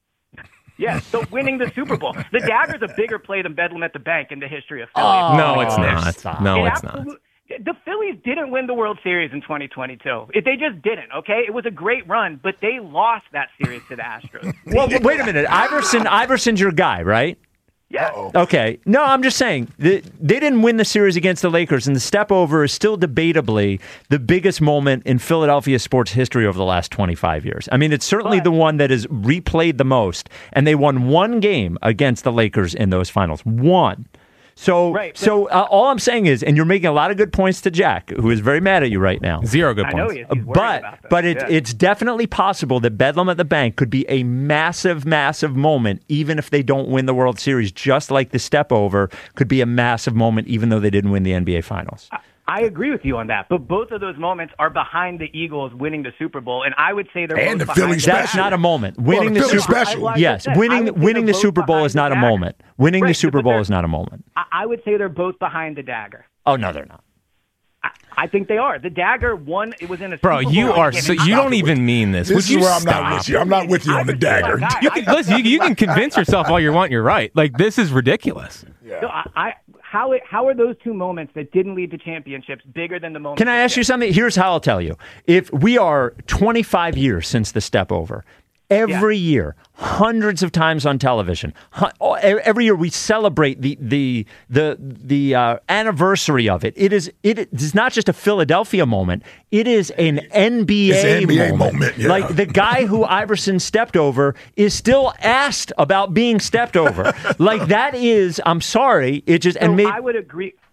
Speaker 6: Yeah, so winning the Super Bowl. The dagger's a bigger play than Bedlam at the bank in the history of Philly.
Speaker 5: Oh,
Speaker 8: No, it's
Speaker 5: there's-
Speaker 8: not. No,
Speaker 6: It
Speaker 8: it's not.
Speaker 6: absolute- The Phillies didn't win the World Series in twenty twenty-two. It, they just didn't, okay? It was a great run, but they lost that series to the Astros.
Speaker 5: Well, wait a minute. Iverson, Iverson's your guy, right?
Speaker 6: Yeah.
Speaker 5: Okay. No, I'm just saying they, they didn't win the series against the Lakers, and the step over is still debatably the biggest moment in Philadelphia sports history over the last twenty-five years. I mean, it's certainly
Speaker 6: But-
Speaker 5: the one that is replayed the most, and they won one game against the Lakers in those finals. One. So,
Speaker 6: Right, but-
Speaker 5: so uh, all I'm saying is, and you're making a lot of good points to Jack, who is very mad at you right now.
Speaker 8: Zero good
Speaker 6: I know
Speaker 8: points.
Speaker 6: he is. He's worried
Speaker 5: But
Speaker 6: about this.
Speaker 5: but it,
Speaker 6: Yeah.
Speaker 5: it's definitely possible that Bedlam at the Bank could be a massive, massive moment, even if they don't win the World Series. Just like the step over could be a massive moment, even though they didn't win the N B A Finals.
Speaker 6: I agree with you on that, but both of those moments are behind the Eagles winning the Super Bowl, and I would say they're
Speaker 7: And
Speaker 6: both
Speaker 7: the
Speaker 6: behind
Speaker 7: Phillies
Speaker 6: the
Speaker 5: That's
Speaker 7: special.
Speaker 5: not a moment.
Speaker 7: Well,
Speaker 5: Winning
Speaker 7: the
Speaker 5: the
Speaker 7: Philly
Speaker 5: Super
Speaker 7: special.
Speaker 6: I- I
Speaker 5: yes,
Speaker 6: said, I
Speaker 5: winning
Speaker 6: would say
Speaker 5: winning
Speaker 6: they're
Speaker 5: the
Speaker 6: both
Speaker 5: Super Bowl
Speaker 6: behind
Speaker 5: is
Speaker 6: the
Speaker 5: not a
Speaker 6: dagger.
Speaker 5: moment. Winning the
Speaker 6: Right,
Speaker 5: Super
Speaker 6: but
Speaker 5: Bowl
Speaker 6: they're-
Speaker 5: is not a moment.
Speaker 6: I, I would say they're both behind the dagger.
Speaker 5: Oh no, they're not.
Speaker 6: I, I think they are. The dagger won. It was in a
Speaker 8: Bro,
Speaker 6: Super
Speaker 8: you
Speaker 6: Bowl
Speaker 8: are
Speaker 6: game,
Speaker 8: so
Speaker 6: and
Speaker 8: you
Speaker 6: I-
Speaker 8: don't even mean this.
Speaker 7: This
Speaker 8: Would
Speaker 7: is
Speaker 8: you
Speaker 7: where I'm
Speaker 8: stop?
Speaker 7: not with you. I'm not with you on the
Speaker 6: I just feel
Speaker 7: dagger.
Speaker 6: like I-
Speaker 8: You can listen. You, you can convince yourself all you want. You're right. Like this is ridiculous.
Speaker 6: No, I, I how it, how are those two moments that didn't lead to championships bigger than the moment?
Speaker 5: Can I ask you something? Here's how I'll tell you. If we are twenty-five years since the step over, every
Speaker 6: Yeah.
Speaker 5: year, hundreds of times on television, hu- oh, e- every year we celebrate the the the the uh, anniversary of it. It is it is not just a Philadelphia moment. It is an N B A,
Speaker 7: It's an N B A
Speaker 5: moment.
Speaker 7: moment, yeah.
Speaker 5: Like the guy who Iverson stepped over is still asked about being stepped over. Like that is. I'm sorry. It just
Speaker 6: So
Speaker 5: and made,
Speaker 6: I would agree.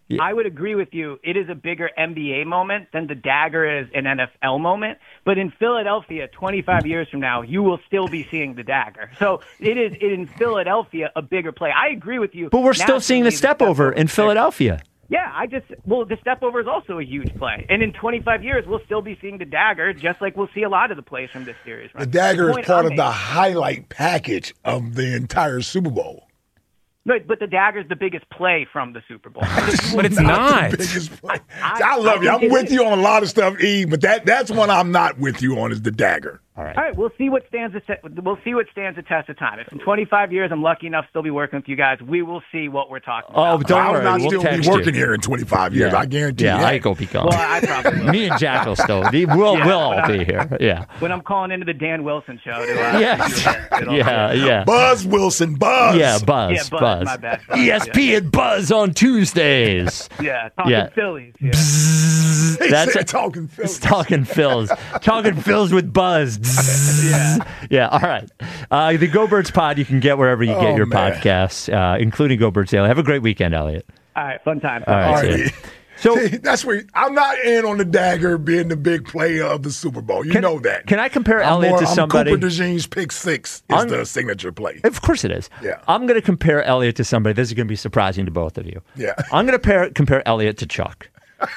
Speaker 6: Yeah. I would agree with you. It is a bigger N B A moment than the dagger is an N F L moment. But in Philadelphia, twenty-five years from now, you will still be seeing the dagger. So it is in Philadelphia a bigger play. I agree with you.
Speaker 5: But we're still seeing the step over in Philadelphia.
Speaker 6: Yeah, I just well, the step over is also a huge play, and in twenty-five years, we'll still be seeing the dagger, just like we'll see a lot of the plays from this series. Right?
Speaker 7: The dagger
Speaker 6: the
Speaker 7: is part
Speaker 6: I'm
Speaker 7: of the highlight package of the entire Super Bowl.
Speaker 6: No, but the dagger is the biggest play from the Super Bowl.
Speaker 8: But it's not.
Speaker 7: The biggest play. I, I love I you. I'm with is. you on a lot of stuff, E, but that that's one I'm not with you on is the dagger.
Speaker 6: All right. All right. We'll see what stands the we'll see what stands the test of time. If in twenty-five years I'm lucky enough to still be working with you guys, we will see what we're talking about.
Speaker 5: Oh, don't
Speaker 7: I'll
Speaker 5: worry.
Speaker 7: not
Speaker 5: we'll
Speaker 7: still
Speaker 5: text
Speaker 7: be working
Speaker 5: you.
Speaker 7: here in twenty-five years.
Speaker 5: Yeah.
Speaker 7: I guarantee
Speaker 5: yeah,
Speaker 7: you. Yeah,
Speaker 5: I will be gone.
Speaker 6: Well, I probably will.
Speaker 5: Me and Jack will still be. We'll yeah, we'll all I, be here. Yeah.
Speaker 6: When I'm calling into the Dan Wilson show. To, uh,
Speaker 5: yes. yeah. Yeah.
Speaker 7: Buzz Wilson. Buzz.
Speaker 5: Yeah. Buzz.
Speaker 6: Yeah. Buzz.
Speaker 5: Buzz.
Speaker 6: My bad.
Speaker 5: E S P
Speaker 6: yeah.
Speaker 5: and Buzz on Tuesdays.
Speaker 6: yeah. Talking
Speaker 5: yeah.
Speaker 6: Phillies. Yeah.
Speaker 7: Bzzz.
Speaker 5: That's
Speaker 7: a, talking Phillies.
Speaker 5: Talking Phils. Talking Phils with Buzz.
Speaker 6: yeah.
Speaker 5: Yeah. All right. Uh, the Go Birds Pod you can get wherever you get
Speaker 7: oh,
Speaker 5: your
Speaker 7: man.
Speaker 5: podcasts, uh, including Go Birds Daily. Have a great weekend, Elliot.
Speaker 6: All right. Fun time.
Speaker 5: All right.
Speaker 7: All right.
Speaker 5: So
Speaker 7: See, that's where I'm not in on the dagger being the big player of the Super Bowl. You
Speaker 5: can,
Speaker 7: know that.
Speaker 5: Can I compare
Speaker 7: I'm
Speaker 5: Elliott
Speaker 7: more,
Speaker 5: to
Speaker 7: I'm
Speaker 5: somebody?
Speaker 7: Cooper DeJean's pick six is
Speaker 5: I'm,
Speaker 7: the signature play.
Speaker 5: Of course it is.
Speaker 7: Yeah.
Speaker 5: I'm going to compare Elliott to somebody. This is going to be surprising to both of you.
Speaker 7: Yeah.
Speaker 5: I'm going to pair, compare Elliott to Chuck.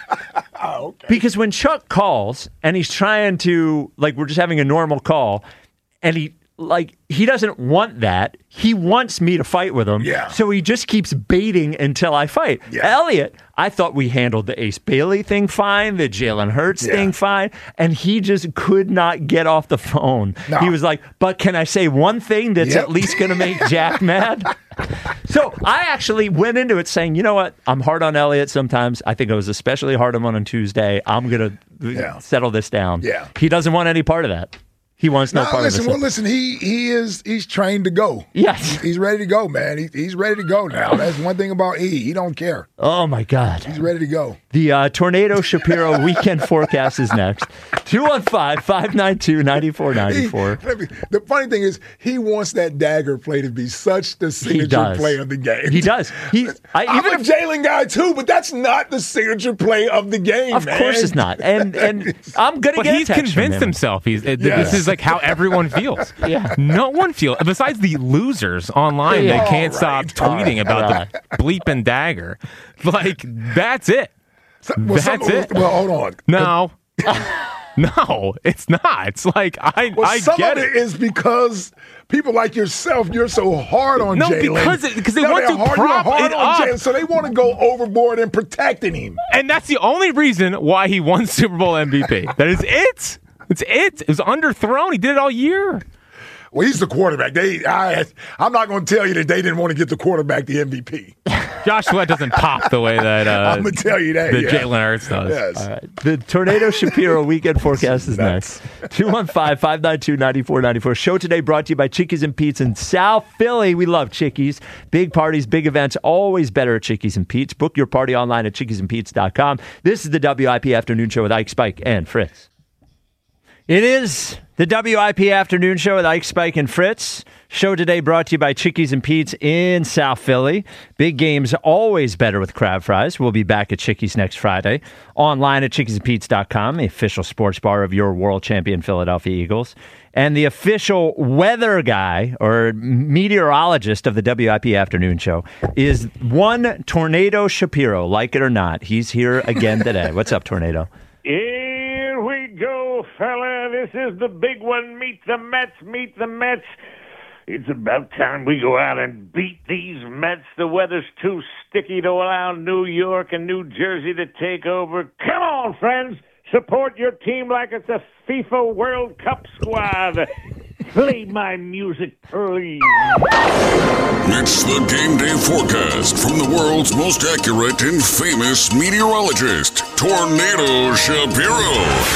Speaker 7: oh, okay.
Speaker 5: Because when Chuck calls and he's trying to, like, we're just having a normal call, and he, like, he doesn't want that. He wants me to fight with him.
Speaker 7: Yeah.
Speaker 5: So he just keeps baiting until I fight.
Speaker 7: Yeah.
Speaker 5: Elliot, I thought we handled the Ace Bailey thing fine, the Jalen Hurts
Speaker 7: yeah.
Speaker 5: thing fine, and he just could not get off the phone.
Speaker 7: No.
Speaker 5: He was like, but can I say one thing that's
Speaker 7: yep.
Speaker 5: at least going to make Jack mad? So I actually went into it saying, you know what? I'm hard on Elliott sometimes. I think I was especially hard on him on Tuesday. I'm going to
Speaker 7: yeah.
Speaker 5: settle this down.
Speaker 7: Yeah.
Speaker 5: He doesn't want any part of that. He wants no,
Speaker 7: no
Speaker 5: part
Speaker 7: listen,
Speaker 5: of it.
Speaker 7: Well, listen, he he is he's trained to go.
Speaker 5: Yes.
Speaker 7: He's, he's ready to go, man. He, he's ready to go now. That's one thing about E. He don't care.
Speaker 5: Oh, my God.
Speaker 7: He's ready to go.
Speaker 5: The uh, Tornado Shapiro weekend forecast is next. two one five, five nine two, nine four nine four.
Speaker 7: The funny thing is, he wants that dagger play to be such the signature play of the game.
Speaker 5: He does. He, I,
Speaker 7: I'm
Speaker 5: even
Speaker 7: a Jalen guy, too, but that's not the signature play of the game,
Speaker 5: Of
Speaker 7: man.
Speaker 5: course it's not. And and I'm going to
Speaker 8: But
Speaker 5: get a
Speaker 8: he's
Speaker 5: text from
Speaker 8: convinced
Speaker 5: him.
Speaker 8: himself. He's
Speaker 7: Yeah.
Speaker 8: This is like how everyone feels.
Speaker 5: Yeah.
Speaker 8: No one feels, besides the losers online
Speaker 5: Yeah.
Speaker 8: that can't
Speaker 7: All
Speaker 8: stop
Speaker 7: right.
Speaker 8: tweeting
Speaker 5: All
Speaker 8: about
Speaker 5: right.
Speaker 8: the bleeping dagger. Like, that's it.
Speaker 7: So- well,
Speaker 8: That's
Speaker 7: some,
Speaker 8: it.
Speaker 7: Well, hold on.
Speaker 8: No. No, it's not. It's like, I,
Speaker 7: Well,
Speaker 8: I
Speaker 7: some
Speaker 8: get
Speaker 7: of
Speaker 8: it.
Speaker 7: it is because people like yourself, you're so hard on
Speaker 8: No,
Speaker 7: Jalen.
Speaker 8: because it- because they
Speaker 7: No,
Speaker 8: want
Speaker 7: they're
Speaker 8: to
Speaker 7: hard, you're
Speaker 8: prop
Speaker 7: hard
Speaker 8: it
Speaker 7: on
Speaker 8: up.
Speaker 7: Jalen, so they want to go overboard in protecting him.
Speaker 8: And that's the only reason why he won Super Bowl M V P. That is it. It's it. It was underthrown. He did it all year.
Speaker 7: Well, he's the quarterback. They, I, I'm not going to tell you that they didn't want to get the quarterback the M V P.
Speaker 8: Josh Sweat doesn't pop the way that uh,
Speaker 7: I'm going to tell you that.
Speaker 8: the
Speaker 7: yeah.
Speaker 8: Jalen Hurts does.
Speaker 7: Yes.
Speaker 5: All right. The Tornado Shapiro weekend forecast is next. two one five, five nine two, nine four nine four. Show today brought to you by Chickies and Pete's in South Philly. We love Chickies. Big parties, big events, always better at Chickies and Pete's. Book your party online at chickies and pete's dot com. This is the W I P Afternoon Show with Ike, Spike, and Fritz. It is the W I P Afternoon Show with Ike, Spike, and Fritz. Show today brought to you by Chickies and Pete's in South Philly. Big games always better with crab fries. We'll be back at Chickies next Friday. Online at chickies and pete's dot com, the official sports bar of your world champion Philadelphia Eagles. And the official weather guy or meteorologist of the W I P Afternoon Show is one Tornado Shapiro, like it or not. He's here again today. What's up, Tornado?
Speaker 14: Here we go, fella. This is the big one. Meet the Mets. Meet the Mets. It's about time we go out and beat these Mets. The weather's too sticky to allow New York and New Jersey to take over. Come on, friends. Support your team like it's a FIFA World Cup squad. Play my music, please.
Speaker 15: It's the Game Day Forecast from the world's most accurate and famous meteorologist, Tornado Shapiro.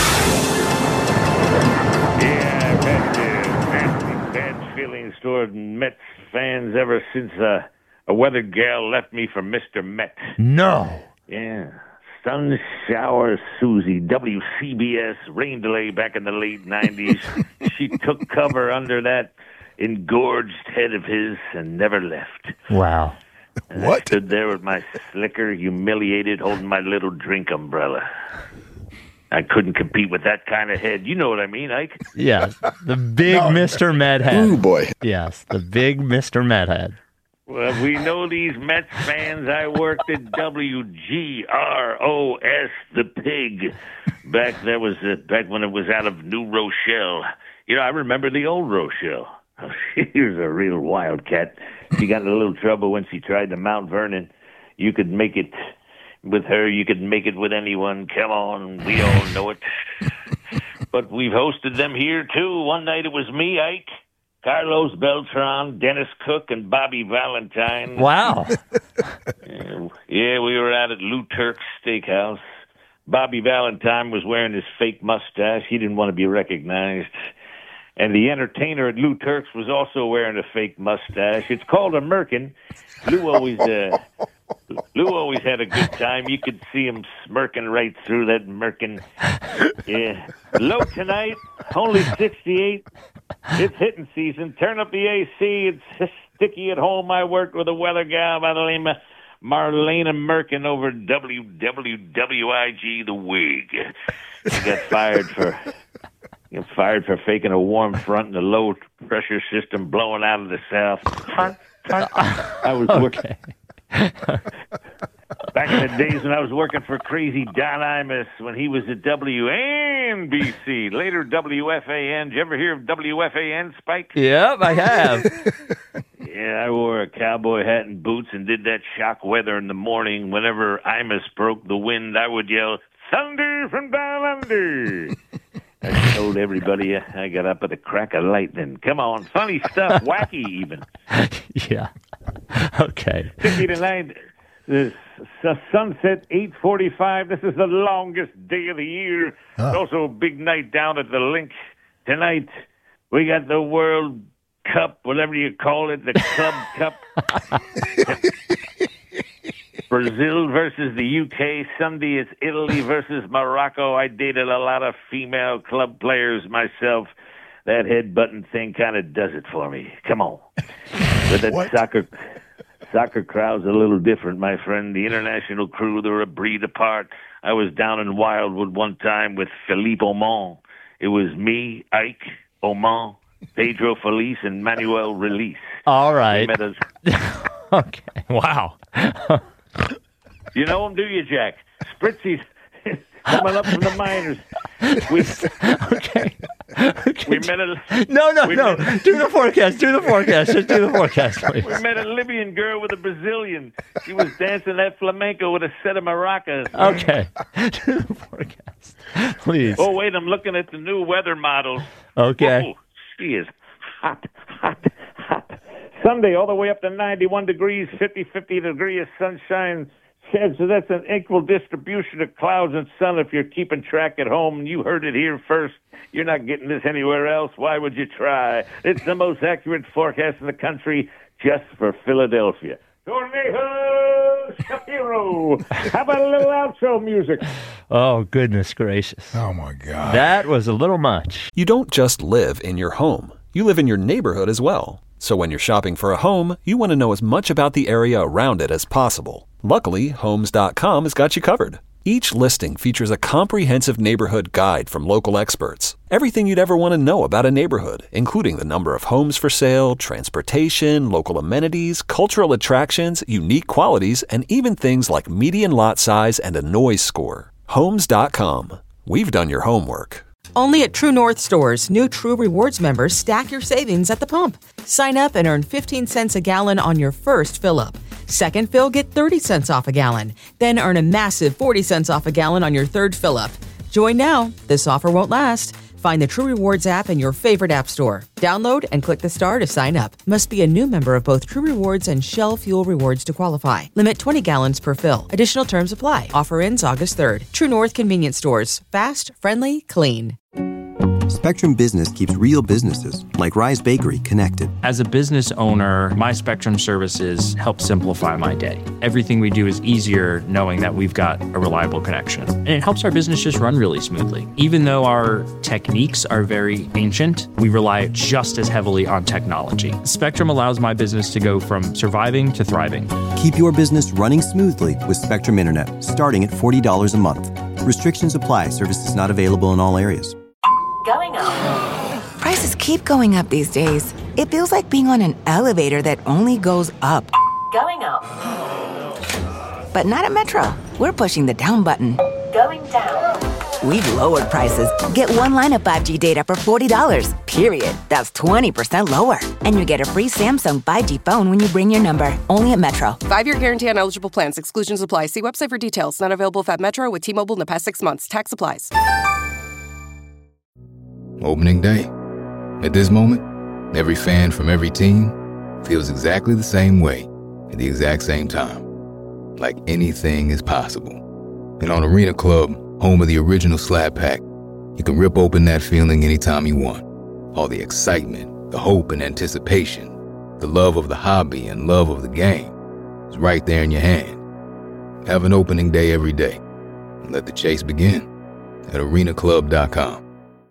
Speaker 14: Yeah, I've had uh, nasty, bad feelings toward Mets fans ever since uh, a weather gal left me for Mister Met.
Speaker 5: No.
Speaker 14: Yeah. Sun Shower Susie, W C B S, rain delay back in the late nineties. She took cover under that engorged head of his and never left.
Speaker 5: Wow.
Speaker 14: And
Speaker 7: What?
Speaker 14: I stood there with my slicker, humiliated, holding my little drink umbrella. I couldn't compete with that kind of head. You know what I mean, Ike?
Speaker 5: Yes, the big
Speaker 7: No.
Speaker 5: Mister Medhead.
Speaker 16: Ooh, boy.
Speaker 5: Yes, the big Mister Medhead.
Speaker 14: Well, we know these Mets fans. I worked at W G R O S, the Pig, back there was uh, back when it was out of New Rochelle. You know, I remember the old Rochelle. She was a real wildcat. She got in a little trouble when she tried the Mount Vernon. You could make it with her. You could make it with anyone. Come on, we all know it. But we've hosted them here too. One night it was me, Ike, Carlos Beltran, Dennis Cook, and Bobby Valentine.
Speaker 5: Wow.
Speaker 14: Yeah, we were out at Lou Turk's Steakhouse. Bobby Valentine was wearing his fake mustache. He didn't want to be recognized. And the entertainer at Lou Turk's was also wearing a fake mustache. It's called a merkin. Lou always, uh, Lou always had a good time. You could see him smirking right through that merkin. Yeah. Low tonight, only sixty-eight. It's hitting season. Turn up the A C. It's sticky at home. I worked with a weather gal by the name of Marlena Merkin over at W W W I G The Wig. She got fired for got fired for faking a warm front and a low pressure system blowing out of the south. Hunt, hunt. I was working. Back in the days when I was working for Crazy Don Imus when he was at W N B C, later W F A N. Did you ever hear of W F A N, Spike?
Speaker 5: Yep, I have.
Speaker 14: Yeah, I wore a cowboy hat and boots and did that shock weather in the morning. Whenever Imus broke the wind, I would yell, "Thunder from down under!" I told everybody I got up at the crack of lightning. Come on, funny stuff, wacky even.
Speaker 5: Yeah. Okay.
Speaker 14: Fifty tonight, the s- sunset eight forty-five. This is the longest day of the year.
Speaker 7: Huh.
Speaker 14: It's also a big night down at the link tonight. We got the World Cup, whatever you call it, the Club Cup. Brazil versus the U K. Sunday it's Italy versus Morocco. I dated a lot of female club players myself. That head-button thing kind of does it for me. Come on. But that
Speaker 7: What?
Speaker 14: soccer soccer crowd's a little different, my friend. The international crew, they're a breed apart. I was down in Wildwood one time with Philippe Aumont. It was me, Ike, Aumont, Pedro Feliz, and Manuel Release.
Speaker 5: All right.
Speaker 14: We met us.
Speaker 5: Okay. Wow.
Speaker 14: You know him, do you, Jack? Spritzy's coming up from the minors. We,
Speaker 5: Okay.
Speaker 14: we met a
Speaker 5: No, no,
Speaker 14: we
Speaker 5: no.
Speaker 14: met-
Speaker 5: Do the forecast. Do the forecast. Just do the forecast, please.
Speaker 14: we met a Libyan girl with a Brazilian. She was dancing that flamenco with a set of maracas.
Speaker 5: Okay. Do the forecast, please.
Speaker 14: Oh, wait, I'm looking at the new weather models.
Speaker 5: Okay.
Speaker 14: Oh, she is hot, hot, hot. Sunday all the way up to ninety-one degrees, fifty, fifty degrees sunshine. So that's an equal distribution of clouds and sun if you're keeping track at home. And you heard it here first. You're not getting this anywhere else. Why would you try? It's the most accurate forecast in the country just for Philadelphia. Tornado Shapiro. How about a little outro music?
Speaker 5: Oh, goodness gracious.
Speaker 7: Oh, my God.
Speaker 5: That was a little much.
Speaker 1: You don't just live in your home, you live in your neighborhood as well. So when you're shopping for a home, you want to know as much about the area around it as possible. Luckily, Homes dot com has got you covered. Each listing features a comprehensive neighborhood guide from local experts. Everything you'd ever want to know about a neighborhood, including the number of homes for sale, transportation, local amenities, cultural attractions, unique qualities, and even things like median lot size and a noise score. Homes dot com. We've done your homework.
Speaker 2: Only at True North stores, new True Rewards members stack your savings at the pump. Sign up and earn fifteen cents a gallon on your first fill-up. Second fill, get thirty cents off a gallon. Then earn a massive forty cents off a gallon on your third fill-up. Join now. This offer won't last. Find the True Rewards app in your favorite app store. Download and click the star to sign up. Must be a new member of both True Rewards and Shell Fuel Rewards to qualify. Limit twenty gallons per fill. Additional terms apply. Offer ends August third. True North Convenience Stores. Fast, friendly, clean.
Speaker 3: Spectrum Business keeps real businesses, like Rise Bakery, connected.
Speaker 4: As a business owner, my Spectrum services help simplify my day. Everything we do is easier knowing that we've got a reliable connection. And it helps our business just run really smoothly. Even though our techniques are very ancient, we rely just as heavily on technology. Spectrum allows my business to go from surviving to thriving.
Speaker 3: Keep your business running smoothly with Spectrum Internet, starting at forty dollars a month. Restrictions apply. Services not available in all areas.
Speaker 11: Going up. Prices keep going up these days. It feels like being on an elevator that only goes up. Going up. But not at Metro. We're pushing the down button. Going down. We've lowered prices. Get one line of five G data for forty dollars, period. That's twenty percent lower. And you get a free Samsung five G phone when you bring your number. Only at Metro.
Speaker 12: Five-year guarantee on eligible plans. Exclusions apply. See website for details. Not available if at Metro with T-Mobile in the past six months. Tax applies.
Speaker 13: Opening day. At this moment, every fan from every team feels exactly the same way at the exact same time. Like anything is possible. And on Arena Club, home of the original Slab Pack, you can rip open that feeling anytime you want. All the excitement, the hope and anticipation, the love of the hobby and love of the game is right there in your hand. Have an opening day every day. And let the chase begin at arena club dot com.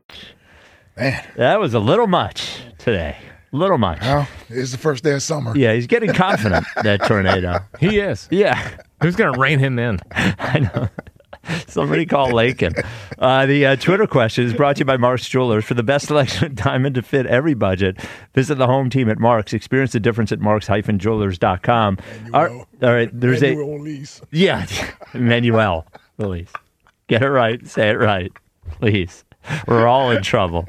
Speaker 5: Man. That was a little much today. Little much.
Speaker 7: Well, it's the first day of summer.
Speaker 5: Yeah, he's getting confident, that tornado.
Speaker 8: He is.
Speaker 5: Yeah.
Speaker 8: Who's going to rein him in?
Speaker 5: I know. Somebody call Lakin. Uh, the uh, Twitter question is brought to you by Mark's Jewelers. For the best selection of diamond to fit every budget, visit the home team at Mark's. Experience the difference at marks dash jewelers dot com. All right, there's
Speaker 7: Manuel
Speaker 5: a
Speaker 7: Elise.
Speaker 5: Yeah, Manuel Elise. Get it right. Say it right, please. We're all in trouble.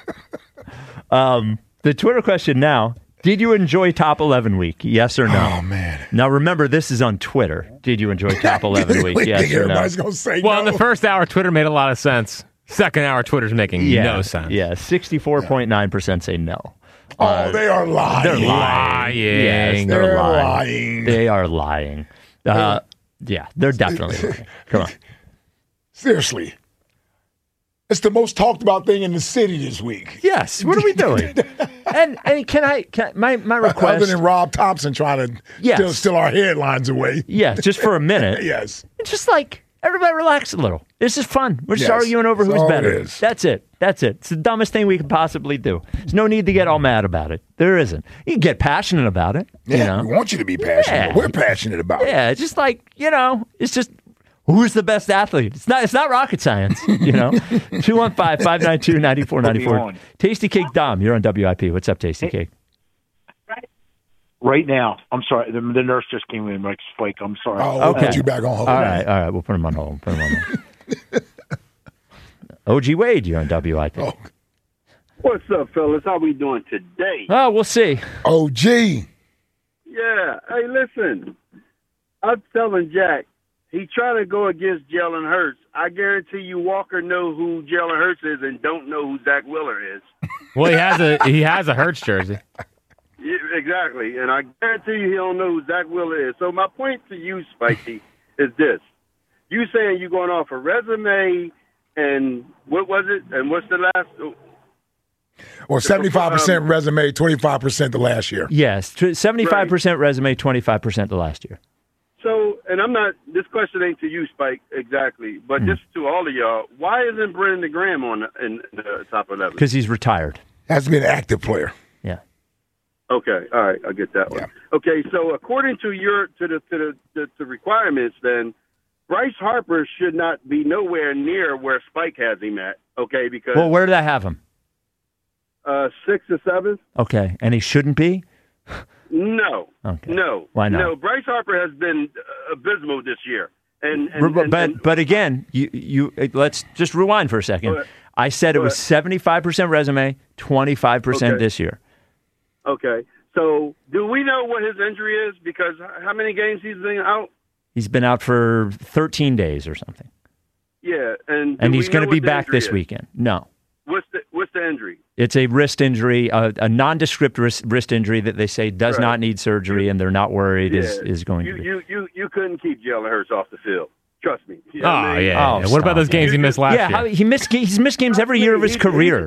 Speaker 5: Um, the Twitter question now. Did you enjoy Top eleven Week? Yes or no?
Speaker 7: Oh, man.
Speaker 5: Now, remember, this is on Twitter. Did you enjoy Top eleven Week?
Speaker 7: Really
Speaker 5: Yes
Speaker 7: think
Speaker 5: or no?
Speaker 7: everybody's gonna say
Speaker 8: Well,
Speaker 7: no.
Speaker 8: in the first hour, Twitter made a lot of sense. Second hour, Twitter's making
Speaker 5: Yeah,
Speaker 8: no sense.
Speaker 5: Yeah, sixty-four point nine percent say no.
Speaker 7: Oh,
Speaker 5: Uh,
Speaker 7: they are lying.
Speaker 5: They're lying.
Speaker 8: Lying.
Speaker 5: Yes, they're,
Speaker 7: They're
Speaker 5: lying.
Speaker 7: lying.
Speaker 5: They are lying. Uh, yeah, they're definitely lying. Come on.
Speaker 7: Seriously. It's the most talked about thing in the city this week.
Speaker 5: Yes. What are we doing? and and can I, can, my, my request.
Speaker 7: Other than Rob Thompson trying to
Speaker 5: Yes.
Speaker 7: steal, steal our headlines away.
Speaker 5: Yeah, just for a minute.
Speaker 7: Yes.
Speaker 5: It's just like, everybody relax a little. This is fun. We're just
Speaker 7: Yes.
Speaker 5: arguing over
Speaker 7: That's
Speaker 5: who's
Speaker 7: all it
Speaker 5: better.
Speaker 7: is.
Speaker 5: That's it. That's it. It's the dumbest thing we could possibly do. There's no need to get all mad about it. There isn't. You can get passionate about it.
Speaker 7: Yeah,
Speaker 5: you know?
Speaker 7: we want you to be passionate.
Speaker 5: Yeah.
Speaker 7: We're passionate about it.
Speaker 5: Yeah, it's just like, you know, it's just who's the best athlete? It's not it's not rocket science, you know. two one five, five nine two, nine four nine four. Tasty Cake Dom, you're on W I P. What's up, Tasty Cake?
Speaker 16: Right now, I'm sorry. The, the nurse just came in, Mike Spike. I'm sorry.
Speaker 7: Oh, we'll
Speaker 5: Okay.
Speaker 7: put you back on hold.
Speaker 5: All right, all right. We'll put him on hold. Put him on hold. O G Wade, you're on W I P.
Speaker 7: Oh,
Speaker 17: What's up, fellas? How we doing today?
Speaker 5: Oh, we'll see.
Speaker 7: O G.
Speaker 17: Yeah. Hey, listen. I'm telling Jack, he trying to go against Jalen Hurts. I guarantee you Walker know who Jalen Hurts is and don't know who Zach Wheeler is.
Speaker 8: Well, he has a he has a Hurts jersey.
Speaker 17: Yeah, exactly. And I guarantee you he don't know who Zach Wheeler is. So my point to you, Spikey, is this. You saying you going off a resume and what was it? And what's the last?
Speaker 7: Well, seventy-five percent
Speaker 17: Um,
Speaker 7: resume, twenty-five percent the last year.
Speaker 5: Yes, tw- seventy-five percent resume, twenty-five percent the last year.
Speaker 17: So, and I'm not, this question ain't to you, Spike, exactly, but
Speaker 5: Hmm.
Speaker 17: just to all of y'all, why isn't Brandon Graham on the, in the top eleven?
Speaker 5: Because he's retired.
Speaker 7: Has to be an active player.
Speaker 5: Yeah.
Speaker 17: Okay, all right, I get that one.
Speaker 7: Yeah.
Speaker 17: Okay, so according to your to the to the, the, the requirements, then Bryce Harper should not be nowhere near where Spike has him at. Okay, because
Speaker 5: Well, where did I have him?
Speaker 17: uh, six or seven.
Speaker 5: Okay, and he shouldn't be?
Speaker 17: No,
Speaker 5: Okay.
Speaker 17: no,
Speaker 5: Why not?
Speaker 17: No, Bryce Harper has been uh, abysmal this year, and, and,
Speaker 5: but
Speaker 17: and-
Speaker 5: but,
Speaker 17: and-
Speaker 5: but again, you you let's just rewind for a second.
Speaker 17: Go ahead.
Speaker 5: I said it
Speaker 17: Go
Speaker 5: was
Speaker 17: ahead.
Speaker 5: seventy-five percent resume, twenty-five percent
Speaker 17: Okay.
Speaker 5: this year.
Speaker 17: okay. So, do we know what his injury is? Because how many games he's been out?
Speaker 5: He's been out for thirteen days or something.
Speaker 17: Yeah, and do
Speaker 5: And
Speaker 17: we
Speaker 5: he's going
Speaker 17: know
Speaker 5: to be
Speaker 17: what the
Speaker 5: back
Speaker 17: injury
Speaker 5: this
Speaker 17: is?
Speaker 5: weekend. No.
Speaker 17: What's the What's the injury?
Speaker 5: It's a wrist injury, a, a nondescript wrist, wrist injury that they say does
Speaker 17: Right.
Speaker 5: not need surgery, and they're not worried is,
Speaker 17: Yeah.
Speaker 5: is going
Speaker 17: you,
Speaker 5: to be.
Speaker 17: You you you couldn't keep Jalen Hurts off the field. Trust me. You know
Speaker 8: Oh
Speaker 17: what I mean?
Speaker 8: yeah.
Speaker 5: Oh,
Speaker 8: yeah. What about
Speaker 5: stop
Speaker 8: those games
Speaker 5: it.
Speaker 8: he missed last
Speaker 5: yeah,
Speaker 8: year?
Speaker 5: how, he missed ga- he's missed games every year of his
Speaker 17: He-
Speaker 5: career.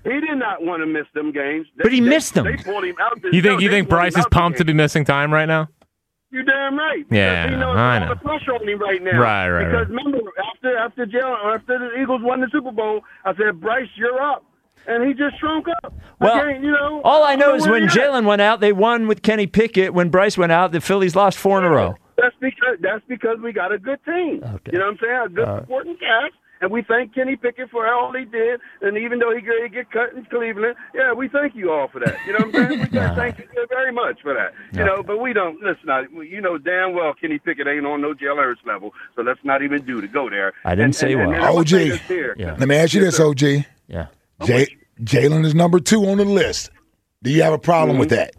Speaker 17: He did not want to miss them games. They,
Speaker 5: But he
Speaker 17: they,
Speaker 5: missed them.
Speaker 17: They pulled him out.
Speaker 8: You think
Speaker 17: no,
Speaker 8: you
Speaker 17: they
Speaker 8: think
Speaker 17: pulled
Speaker 8: Bryce
Speaker 17: him
Speaker 8: is
Speaker 17: out the
Speaker 8: pumped to
Speaker 17: game.
Speaker 8: be missing time right now?
Speaker 17: You're damn right.
Speaker 8: Yeah,
Speaker 17: Because he knows
Speaker 8: I
Speaker 17: all
Speaker 8: know.
Speaker 17: the pressure on him right now.
Speaker 8: Right, right,
Speaker 17: Because
Speaker 8: right.
Speaker 17: remember, after after Jalen, after the Eagles won the Super Bowl, I said, Bryce, you're up. And he just shrunk up.
Speaker 5: Well,
Speaker 17: Again, you know,
Speaker 5: all I know
Speaker 17: don't
Speaker 5: is
Speaker 17: where
Speaker 5: when
Speaker 17: he at.
Speaker 5: Jalen went out, they won with Kenny Pickett. When Bryce went out, the Phillies lost four in a row.
Speaker 17: That's because that's because we got a good team.
Speaker 5: Okay.
Speaker 17: You know what I'm saying? A good
Speaker 5: Uh,
Speaker 17: supporting cast. And we thank Kenny Pickett for all he did. And even though he could get cut in Cleveland, yeah, we thank you all for that. You know what I'm saying? We
Speaker 5: Nah.
Speaker 17: thank you very much for that. You
Speaker 5: No.
Speaker 17: know, but we don't, let's not, you know damn well Kenny Pickett ain't on no Jalen Hurts level. So let's not even do to go there.
Speaker 5: I didn't
Speaker 17: And-
Speaker 5: say
Speaker 17: and-
Speaker 5: well.
Speaker 17: and I'm gonna say
Speaker 7: O G,
Speaker 17: this here.
Speaker 5: Yeah.
Speaker 7: let me ask you this, O G.
Speaker 5: Yeah.
Speaker 7: J- Jalen is number two on the list. Do you have a problem with that?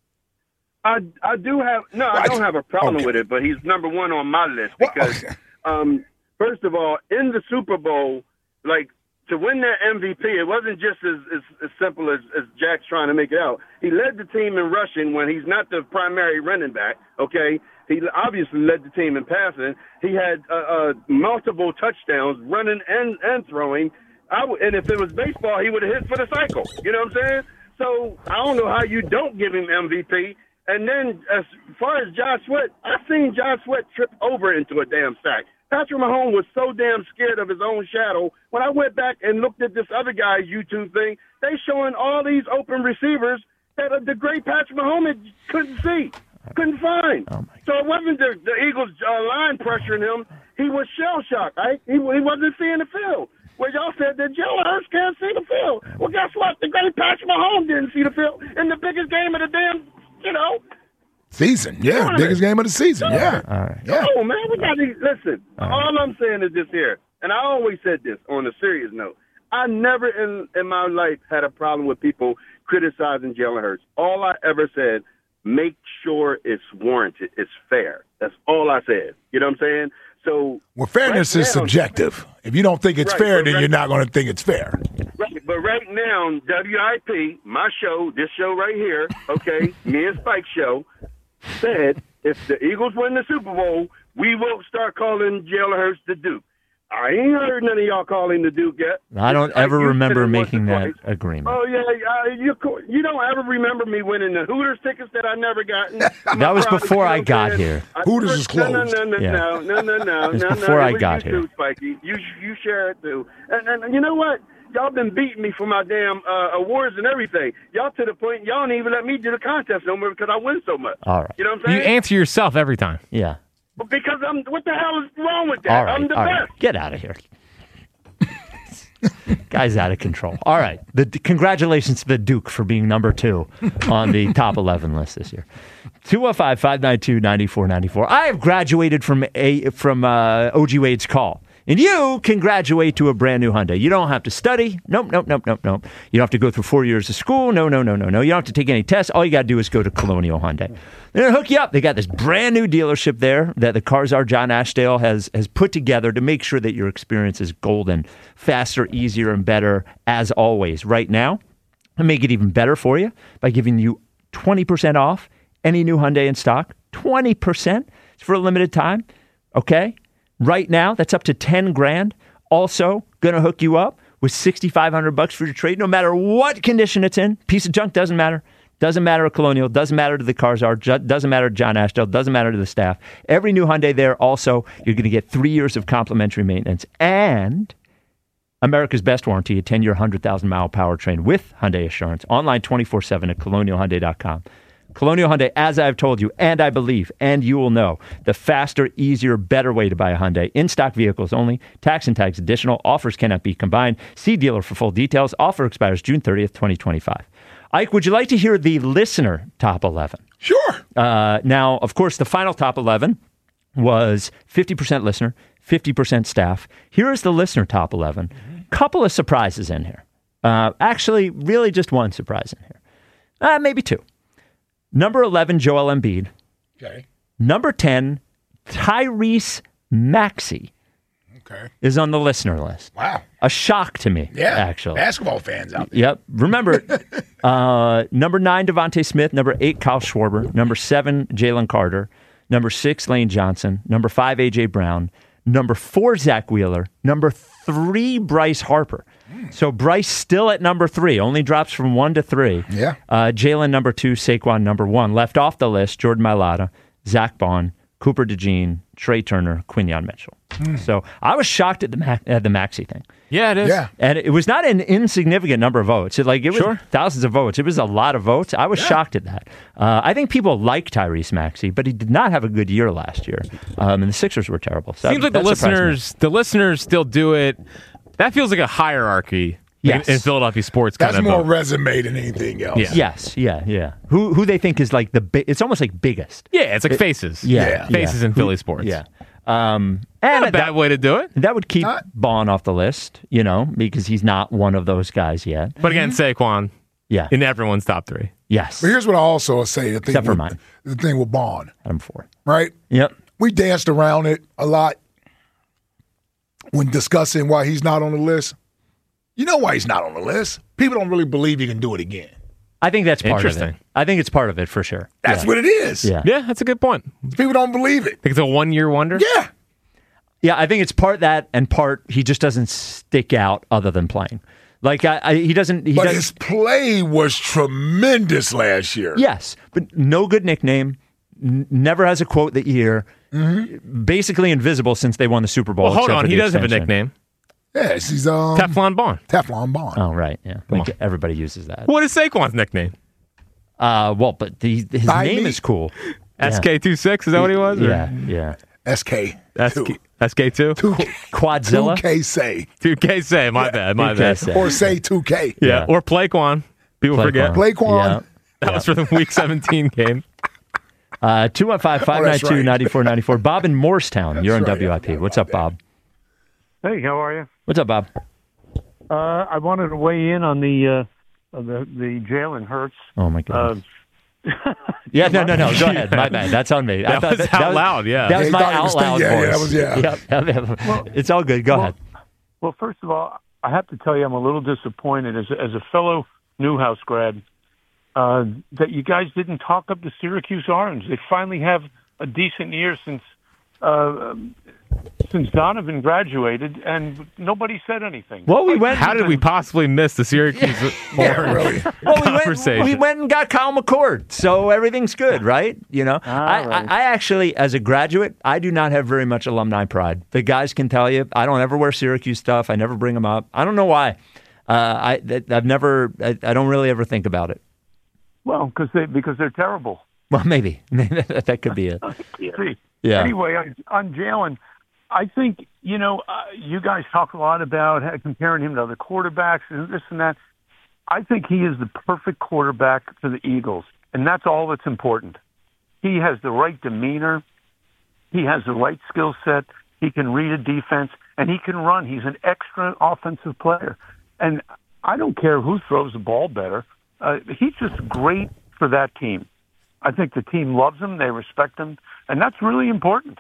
Speaker 17: I I do have no, I don't have a problem
Speaker 7: Okay.
Speaker 17: with it, but he's number one on my list because, um, first of all, in the Super Bowl, like to win that M V P, it wasn't just as as, as simple as, as Jack's trying to make it out. He led the team in rushing when he's not the primary running back. Okay, he obviously led the team in passing. He had uh, uh, multiple touchdowns, running and and throwing. I w- and if it was baseball, he would have hit for the cycle. You know what I'm saying? So I don't know how you don't give him M V P. And then as far as Josh Sweat, I've seen Josh Sweat trip over into a damn sack. Patrick Mahomes was so damn scared of his own shadow. When I went back and looked at this other guy's YouTube thing, they showing all these open receivers that the great Patrick Mahomes couldn't see, couldn't find.
Speaker 5: Oh
Speaker 17: so it wasn't the, the Eagles' uh, line pressuring him. He was shell-shocked. Right? He, he wasn't seeing the field. Well, y'all said that Jalen Hurts can't see the field. Well, guess what? The great Patrick Mahomes didn't see the field in the biggest game of the damn, you know,
Speaker 7: Season, yeah,
Speaker 17: Darn
Speaker 7: biggest
Speaker 17: it.
Speaker 7: game of the season, yeah.
Speaker 5: All right.
Speaker 7: Yeah.
Speaker 17: Oh, man, we got to listen. All I'm saying is this here, and I always said this on a serious note. I never in, in my life had a problem with people criticizing Jalen Hurts. All I ever said, make sure it's warranted, it's fair. That's all I said. You know what I'm saying? So,
Speaker 7: Well, fairness
Speaker 17: right
Speaker 7: is
Speaker 17: now-
Speaker 7: subjective. If you don't think it's
Speaker 17: Right,
Speaker 7: fair,
Speaker 17: but
Speaker 7: then
Speaker 17: right-
Speaker 7: you're not going to think it's fair.
Speaker 17: Right, but right now, W I P, my show, this show right here, okay, me and Spike's show, said if the Eagles win the Super Bowl, we will start calling Jalen Hurts the Duke. I ain't heard none of y'all call him the Duke yet.
Speaker 5: I don't ever
Speaker 17: You said
Speaker 5: remember
Speaker 17: it once
Speaker 5: making
Speaker 17: or
Speaker 5: that
Speaker 17: twice.
Speaker 5: agreement.
Speaker 17: Oh yeah, uh, you co- you don't ever remember me winning the Hooters tickets that I never gotten.
Speaker 5: That was before I got here.
Speaker 7: Hooters is
Speaker 17: No, no,
Speaker 7: closed.
Speaker 17: no, no,
Speaker 5: Yeah.
Speaker 17: no, no, no, no,
Speaker 5: It was
Speaker 17: no, no.
Speaker 5: before
Speaker 17: It
Speaker 5: I
Speaker 17: was
Speaker 5: got
Speaker 17: you
Speaker 5: here.
Speaker 17: too, Spikey. You you share it too. And, and you know what? Y'all been beating me for my damn uh, awards and everything. Y'all to the point y'all don't even let me do the contest no more because I win so much.
Speaker 5: All right.
Speaker 17: You know what I'm
Speaker 8: You
Speaker 17: saying?
Speaker 8: answer yourself every time.
Speaker 5: Yeah.
Speaker 17: Because I'm. What the hell is wrong with that?
Speaker 5: All right.
Speaker 17: I'm the
Speaker 5: All
Speaker 17: best.
Speaker 5: right. Get out of here. Guy's out of control. All right. The, congratulations to the Duke for being number two on the top eleven list this year. two oh five, five nine two, nine four nine four. I have graduated from a from uh, O G Wade's call. And you can graduate to a brand new Hyundai. You don't have to study. Nope, nope, nope, nope, nope. You don't have to go through four years of school. No, no, no, no, no. You don't have to take any tests. All you got to do is go to Colonial Hyundai. They're going to hook you up. They got this brand new dealership there that the Cars R John Ashdale has, has put together to make sure that your experience is golden, faster, easier, and better as always. Right now, I make it even better for you by giving you twenty percent off any new Hyundai in stock. twenty percent. It's for a limited time. Okay? Right now, that's up to ten grand. Also, going to hook you up with sixty-five hundred bucks for your trade, no matter what condition it's in. Piece of junk doesn't matter. Doesn't matter to Colonial. Doesn't matter to the Cars R. Doesn't matter to John Ashdale. Doesn't matter to the staff. Every new Hyundai there. Also, you're going to get three years of complimentary maintenance and America's best warranty, a ten-year, one hundred thousand mile powertrain with Hyundai Assurance. Online twenty-four seven at colonial hyundai dot com. Colonial Hyundai, as I've told you, and I believe, and you will know, the faster, easier, better way to buy a Hyundai. In-stock vehicles only. Tax and tags additional. Offers cannot be combined. See dealer for full details. Offer expires June thirtieth, twenty twenty-five. Ike, would you like to hear the listener top eleven?
Speaker 7: Sure.
Speaker 5: Uh, now, of course, the final top eleven was fifty percent listener, fifty percent staff. Here is the listener top eleven. Couple of surprises in here. Uh, actually, really just one surprise in here. Uh, maybe two. Number eleven, Joel Embiid.
Speaker 7: Okay.
Speaker 5: Number ten, Tyrese Maxey.
Speaker 7: Okay.
Speaker 5: Is on the listener list.
Speaker 7: Wow.
Speaker 5: A shock to me,
Speaker 7: Yeah.
Speaker 5: actually.
Speaker 7: Basketball fans out there.
Speaker 5: Yep. Remember, uh, number nine, Devontae Smith. Number eight, Kyle Schwarber. Number seven, Jalen Carter. Number six, Lane Johnson. Number five, A J Brown. Number four, Zach Wheeler. Number three, Bryce Harper. So Bryce still at number three, only drops from one to three.
Speaker 7: Yeah.
Speaker 5: Uh, Jalen number two, Saquon number one. Left off the list, Jordan Mailata, Zach Bond, Cooper DeJean, Trey Turner, Quinyon Mitchell. Mm. So I was shocked at the Ma- at the Maxey thing.
Speaker 8: Yeah, it is.
Speaker 7: Yeah.
Speaker 5: And it was not an insignificant number of votes. It, like, it was
Speaker 8: Sure.
Speaker 5: thousands of votes. It was a lot of votes. I was
Speaker 7: Yeah.
Speaker 5: shocked at that. Uh, I think people like Tyrese Maxey, but he did not have a good year last year. Um, and the Sixers were terrible. So
Speaker 8: Seems
Speaker 5: that,
Speaker 8: like the
Speaker 5: that surprised me.
Speaker 8: listeners, the listeners still do it. That feels like a hierarchy
Speaker 5: Yes.
Speaker 8: in, in Philadelphia sports.
Speaker 7: That's
Speaker 8: kind of
Speaker 7: more
Speaker 8: vote.
Speaker 7: resume than anything else.
Speaker 8: Yeah.
Speaker 5: Yes, yeah, yeah. Who who they think is like the bi- it's almost like biggest.
Speaker 8: Yeah, it's like
Speaker 5: It-
Speaker 8: faces.
Speaker 5: Yeah,
Speaker 7: Yeah.
Speaker 8: faces
Speaker 5: yeah.
Speaker 8: in Philly
Speaker 5: Who-
Speaker 8: sports.
Speaker 5: Yeah. Um,
Speaker 8: Not
Speaker 5: and
Speaker 8: a bad
Speaker 5: that,
Speaker 8: way to do it.
Speaker 5: that would keep
Speaker 7: Not-
Speaker 5: Bond off the list, you know, because he's not one of those guys yet.
Speaker 8: But again, Saquon
Speaker 5: Yeah.
Speaker 8: in everyone's top three.
Speaker 5: Yes.
Speaker 7: But here's what I also say: the thing
Speaker 5: Except for
Speaker 7: with,
Speaker 5: mine.
Speaker 7: the thing with Bond,
Speaker 5: Adam four.
Speaker 7: right?
Speaker 5: Yep.
Speaker 7: We danced around it a lot when discussing why he's not on the list. You know why he's not on the list? People don't really believe he can do it again.
Speaker 5: I think that's part of it.
Speaker 8: Interesting.
Speaker 5: I think it's part of it for sure.
Speaker 7: That's
Speaker 5: yeah.
Speaker 7: what it is.
Speaker 5: Yeah.
Speaker 8: Yeah, that's a good point.
Speaker 7: People don't believe it.
Speaker 8: Think it's a one-year wonder?
Speaker 7: Yeah.
Speaker 5: Yeah, I think it's part that and part he just doesn't stick out other than playing. Like I, I he doesn't. He
Speaker 7: But
Speaker 5: doesn't,
Speaker 7: his play was tremendous last year.
Speaker 5: Yes, but no good nickname. N- never has a quote that year.
Speaker 7: Mm-hmm.
Speaker 5: Basically invisible since they won the Super Bowl.
Speaker 8: Well, hold
Speaker 5: except
Speaker 8: on.
Speaker 5: for
Speaker 8: He
Speaker 5: the
Speaker 8: does have a
Speaker 5: extension.
Speaker 8: nickname.
Speaker 7: Yes, he's um,
Speaker 8: Teflon Bond.
Speaker 7: Teflon Bond.
Speaker 5: Oh, right. Yeah.
Speaker 8: Come
Speaker 5: Like
Speaker 8: on.
Speaker 5: everybody uses that.
Speaker 8: What is Saquon's nickname?
Speaker 5: Uh, well, but the, his
Speaker 7: Thigh
Speaker 5: name
Speaker 7: meat?
Speaker 5: is cool.
Speaker 8: S K twenty-six, is that what he was? or-
Speaker 5: Yeah, yeah.
Speaker 7: S K.
Speaker 8: S K two?
Speaker 7: Two,
Speaker 5: Quadzilla.
Speaker 7: two K say.
Speaker 8: two K say, my bad, my
Speaker 5: two K
Speaker 8: bad.
Speaker 5: say.
Speaker 7: Or say two K.
Speaker 8: Yeah.
Speaker 5: Yeah.
Speaker 8: Or Playquan. People
Speaker 5: Playquan.
Speaker 8: forget.
Speaker 7: Playquan.
Speaker 5: Yeah.
Speaker 8: That was for the Week seventeen game.
Speaker 5: Uh, two one five, five nine two, nine four nine four. Bob in Morristown. You're on
Speaker 7: That's right.
Speaker 5: W I P. What's up, Bob?
Speaker 16: Hey, how are you?
Speaker 5: What's up, Bob?
Speaker 16: Uh, I wanted to weigh in on the uh, uh, the the Jalen Hurts.
Speaker 5: Oh, my
Speaker 16: Uh,
Speaker 5: God. Yeah, no, no, no. Go ahead. My bad. That's on me. I
Speaker 8: That
Speaker 5: thought
Speaker 8: was out loud, yeah.
Speaker 5: That was
Speaker 7: Yeah,
Speaker 5: my
Speaker 7: he thought it
Speaker 5: out
Speaker 7: was
Speaker 5: loud
Speaker 7: thing- yeah,
Speaker 5: voice.
Speaker 7: yeah, that was- yeah.
Speaker 5: Yep, yep. It's all good. Go
Speaker 16: well,
Speaker 5: ahead.
Speaker 16: well, first of all, I have to tell you, I'm a little disappointed as a, as a fellow Newhouse grad uh, that you guys didn't talk up the Syracuse Orange. They finally have a decent year since uh, since Donovan graduated, and nobody said anything.
Speaker 5: Well, we went.
Speaker 8: How did we possibly miss the Syracuse Orange
Speaker 5: Well, we
Speaker 8: conversation?
Speaker 5: went, we went and got Kyle McCord, so everything's good, right? You know, I,
Speaker 16: right.
Speaker 5: I, I actually, as a graduate, I do not have very much alumni pride. The guys can tell you, I don't ever wear Syracuse stuff. I never bring them up. I don't know why. Uh, I, I've never. I, I don't really ever think about it.
Speaker 16: Well, because they because they're terrible.
Speaker 5: Well, maybe that could be it.
Speaker 16: See,
Speaker 5: Yeah.
Speaker 16: Anyway, on, on Jalen, I think, you know, uh, you guys talk a lot about uh, comparing him to other quarterbacks and this and that. I think he is the perfect quarterback for the Eagles, and that's all that's important. He has the right demeanor. He has the right skill set. He can read a defense, and he can run. He's an extra offensive player. And I don't care who throws the ball better. Uh, he's just great for that team. I think the team loves him. They respect him. And that's really important.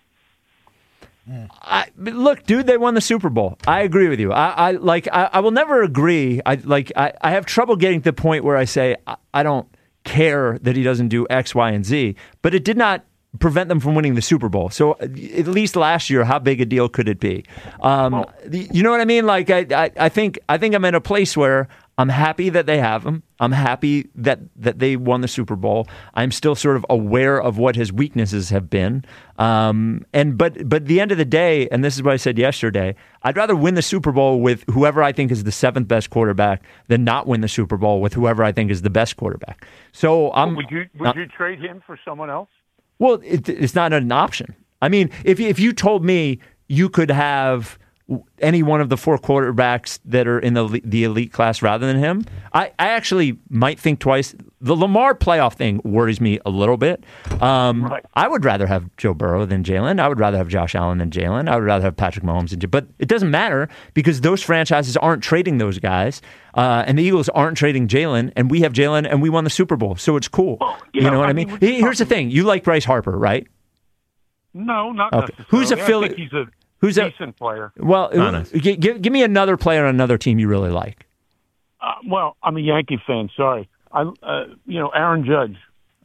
Speaker 5: I, but look, dude, they won the Super Bowl. I agree with you. I, I like. I, I will never agree. I like. I, I have trouble getting to the point where I say I, I don't care that he doesn't do X, Y, and Z. But it did not prevent them from winning the Super Bowl. So at least last year, how big a deal could it be? Um, you know what I mean? Like I, I, I think. I think I'm in a place where I'm happy that they have him. I'm happy that, that they won the Super Bowl. I'm still sort of aware of what his weaknesses have been. Um, and but but at the end of the day, and this is what I said yesterday, I'd rather win the Super Bowl with whoever I think is the seventh best quarterback than not win the Super Bowl with whoever I think is the best quarterback. So I'm.
Speaker 16: Would you would
Speaker 5: uh,
Speaker 16: you trade him for someone else?
Speaker 5: Well, it, it's not an option. I mean, if if you told me you could have any one of the four quarterbacks that are in the the elite class rather than him, I, I actually might think twice. The Lamar playoff thing worries me a little bit. Um,
Speaker 16: Right.
Speaker 5: I would rather have Joe Burrow than Jalen. I would rather have Josh Allen than Jalen. I would rather have Patrick Mahomes than Jalen. But it doesn't matter because those franchises aren't trading those guys, uh, and the Eagles aren't trading Jalen, and we have Jalen, and we won the Super Bowl, so it's cool.
Speaker 16: you
Speaker 5: you
Speaker 16: know,
Speaker 5: know what
Speaker 16: I
Speaker 5: I mean?
Speaker 16: mean, we're
Speaker 5: Here's the thing: you like Bryce Harper, right?
Speaker 16: No, not
Speaker 5: Okay.
Speaker 16: necessarily.
Speaker 5: Who's a
Speaker 16: I
Speaker 5: Philly-
Speaker 16: think he's a
Speaker 5: Who's a
Speaker 16: decent player.
Speaker 5: Well,
Speaker 8: Oh, nice.
Speaker 5: g- give, give me another player on another team you really like.
Speaker 16: Uh, well, I'm a Yankee fan. Sorry, I uh, you know Aaron Judge.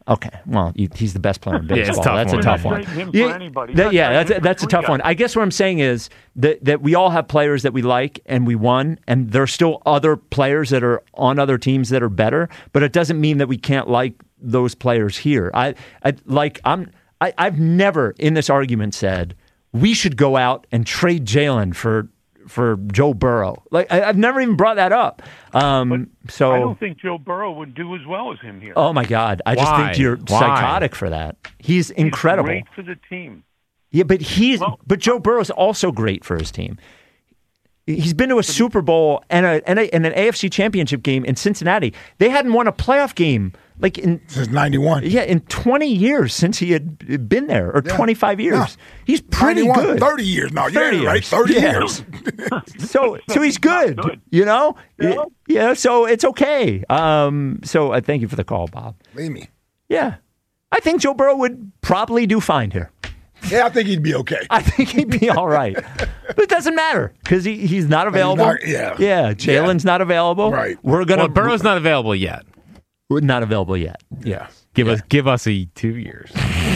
Speaker 5: Okay, well, you, he's the best player in baseball.
Speaker 8: Yeah, it's tough
Speaker 5: that's
Speaker 8: one.
Speaker 5: a tough
Speaker 16: We're
Speaker 5: one.
Speaker 16: not trading him
Speaker 5: Yeah,
Speaker 16: for anybody.
Speaker 5: that-
Speaker 16: Not
Speaker 5: yeah,
Speaker 16: trading
Speaker 5: that's a,
Speaker 16: him
Speaker 5: that's a
Speaker 16: for
Speaker 5: tough
Speaker 16: three
Speaker 5: one.
Speaker 16: guys.
Speaker 5: I guess what I'm saying is that that we all have players that we like and we won, and there are still other players that are on other teams that are better. But it doesn't mean that we can't like those players here. I, I like I'm I, I've never in this argument said we should go out and trade Jalen for. for Joe Burrow. Like I, I've never even brought that up. Um, so
Speaker 16: I don't think Joe Burrow would do as well as him here.
Speaker 5: oh my God, I just
Speaker 8: Why?
Speaker 5: think you're
Speaker 8: Why?
Speaker 5: psychotic for that. He's incredible.
Speaker 16: He's great for the team.
Speaker 5: Yeah, but he's but Joe Burrow's also great for his team. He's been to a Super Bowl and a, and, a, and an A F C Championship game in Cincinnati. They hadn't won a playoff game like in
Speaker 7: since ninety-one.
Speaker 5: Yeah, in twenty years since he had been there, or
Speaker 7: Yeah.
Speaker 5: twenty-five years.
Speaker 7: Yeah.
Speaker 5: He's pretty
Speaker 7: ninety-one,
Speaker 5: good.
Speaker 7: thirty years. No,
Speaker 5: thirty
Speaker 7: yeah, right.
Speaker 5: years.
Speaker 7: thirty
Speaker 5: Yeah.
Speaker 7: years.
Speaker 5: so so he's good, you know. Yeah. yeah, so it's okay. Um, so uh, thank you for the call, Bob.
Speaker 7: Believe me.
Speaker 5: Yeah, I think Joe Burrow would probably do fine here.
Speaker 7: Yeah, I think he'd be okay.
Speaker 5: I think he'd be all right. But it doesn't matter because he, he's not available.
Speaker 7: not- yeah.
Speaker 5: Yeah. Jalen's not available.
Speaker 7: Right.
Speaker 5: We're going to.
Speaker 8: Well, Burrow's not available yet.
Speaker 5: We're not available yet.
Speaker 8: Yeah. Give us give us a two years.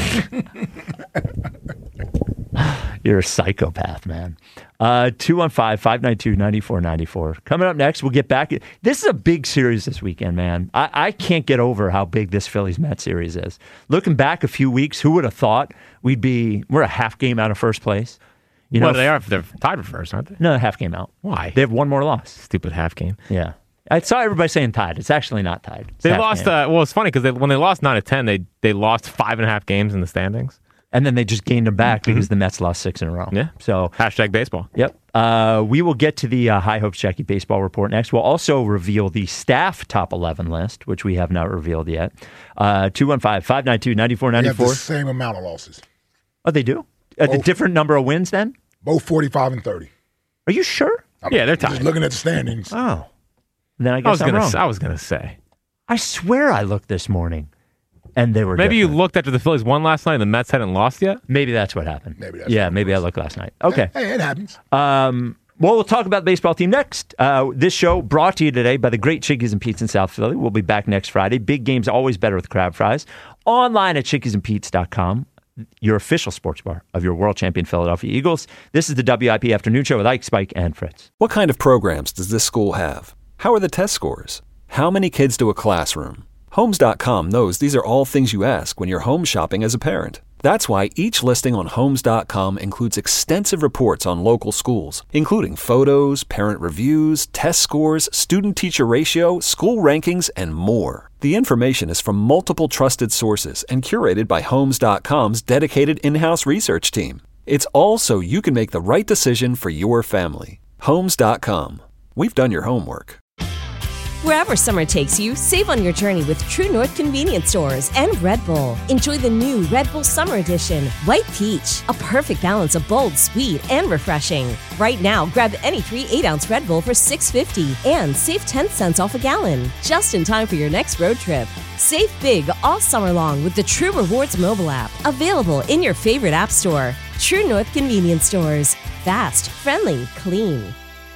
Speaker 5: You're a psychopath, man. Uh, two one five, five nine two, nine four nine four. Coming up next, we'll get back. This is a big series this weekend, man. I, I can't get over how big this Phillies-Mets series is. Looking back a few weeks, who would have thought we'd be, we're a half game out of first place. You know,
Speaker 8: well, they are. They're tied for first, aren't they?
Speaker 5: No, half game out.
Speaker 8: Why?
Speaker 5: They have one more loss.
Speaker 8: Stupid half game.
Speaker 5: Yeah. I saw everybody saying tied. It's actually not tied. It's
Speaker 8: They
Speaker 5: half
Speaker 8: lost.
Speaker 5: game.
Speaker 8: Uh, well, it's funny because they, when they lost nine to ten, they they lost five and a half games in the standings.
Speaker 5: And then they just gained them back because the Mets lost six in a row.
Speaker 8: Yeah.
Speaker 5: So
Speaker 8: hashtag baseball.
Speaker 5: Yep. Uh, we will get to the uh, High Hopes Jackie baseball report next. We'll also reveal the staff top eleven list, which we have not revealed yet. Uh, two one five, five nine two, nine four nine
Speaker 7: They have the
Speaker 5: four.
Speaker 7: same amount of losses.
Speaker 5: Oh, they do? A
Speaker 7: Both.
Speaker 5: different number of wins then?
Speaker 7: Both forty-five and thirty.
Speaker 5: Are you sure?
Speaker 7: I'm
Speaker 8: Yeah, they're
Speaker 7: Just
Speaker 8: tied.
Speaker 7: looking at the standings.
Speaker 5: Oh. Then I
Speaker 8: I
Speaker 5: guess
Speaker 8: was
Speaker 5: I'm
Speaker 8: gonna.
Speaker 5: wrong.
Speaker 8: s- I was gonna say.
Speaker 5: I swear I looked this morning and they were
Speaker 8: Maybe
Speaker 5: different.
Speaker 8: you looked after the Phillies won last night and the Mets hadn't lost yet.
Speaker 5: Maybe that's what happened.
Speaker 7: Maybe that's
Speaker 5: yeah,
Speaker 7: what it
Speaker 5: maybe I
Speaker 7: was.
Speaker 5: looked last night. Okay.
Speaker 7: Hey, it happens.
Speaker 5: Um, well, we'll talk about the baseball team next. Uh, this show brought to you today by the great Chickies and Pete's in South Philly. We'll be back next Friday. Big games always better with crab fries. Online at chickies and pete's dot com, your official sports bar of your world champion Philadelphia Eagles. This is the W I P Afternoon Show with Ike, Spike, and Fritz.
Speaker 1: What kind of programs does this school have? How are the test scores? How many kids do a classroom? Homes dot com knows these are all things you ask when you're home shopping as a parent. That's why each listing on Homes dot com includes extensive reports on local schools, including photos, parent reviews, test scores, student-teacher ratio, school rankings, and more. The information is from multiple trusted sources and curated by Homes dot com's dedicated in-house research team. It's all so you can make the right decision for your family. Homes dot com. We've done your homework.
Speaker 9: Wherever summer takes you, save on your journey with True North Convenience Stores and Red Bull. Enjoy the new Red Bull Summer Edition, White Peach, a perfect balance of bold, sweet, and refreshing. Right now, grab any three eight-ounce Red Bull for six fifty and save ten cents off a gallon, just in time for your next road trip. Save big all summer long with the True Rewards mobile app, available in your favorite app store. True North Convenience Stores. Fast, friendly, clean.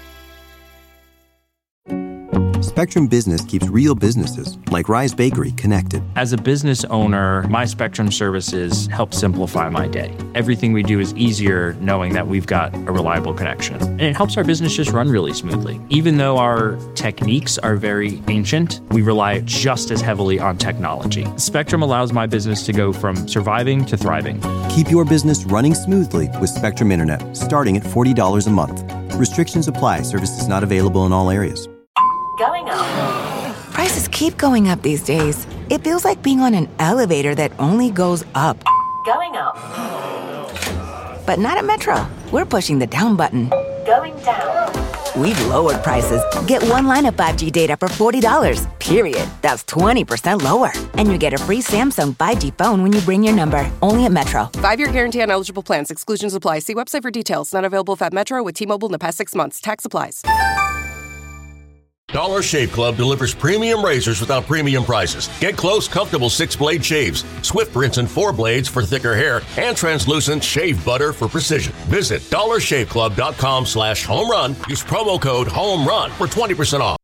Speaker 3: Spectrum Business keeps real businesses, like Rise Bakery, connected.
Speaker 4: As a business owner, my Spectrum services help simplify my day. Everything we do is easier knowing that we've got a reliable connection. And it helps our business just run really smoothly. Even though our techniques are very ancient, we rely just as heavily on technology. Spectrum allows my business to go from surviving to thriving.
Speaker 3: Keep your business running smoothly with Spectrum Internet, starting at forty dollars a month. Restrictions apply. Services not available in all areas.
Speaker 11: Going up. Prices keep going up these days. It feels like being on an elevator that only goes up. Going up. But not at Metro. We're pushing the down button. Going down. We've lowered prices. Get one line of five G data for forty dollars, period. That's twenty percent lower. And you get a free Samsung five G phone when you bring your number. Only at Metro.
Speaker 12: Five-year guarantee on eligible plans. Exclusions apply. See website for details. Not available if at Metro with T-Mobile in the past six months. Tax applies.
Speaker 18: Dollar Shave Club delivers premium razors without premium prices. Get close, comfortable six-blade shaves, swift rinse and four blades for thicker hair, and translucent shave butter for precision. Visit dollar shave club dot com slash home run. Use promo code HOME RUN for twenty percent off.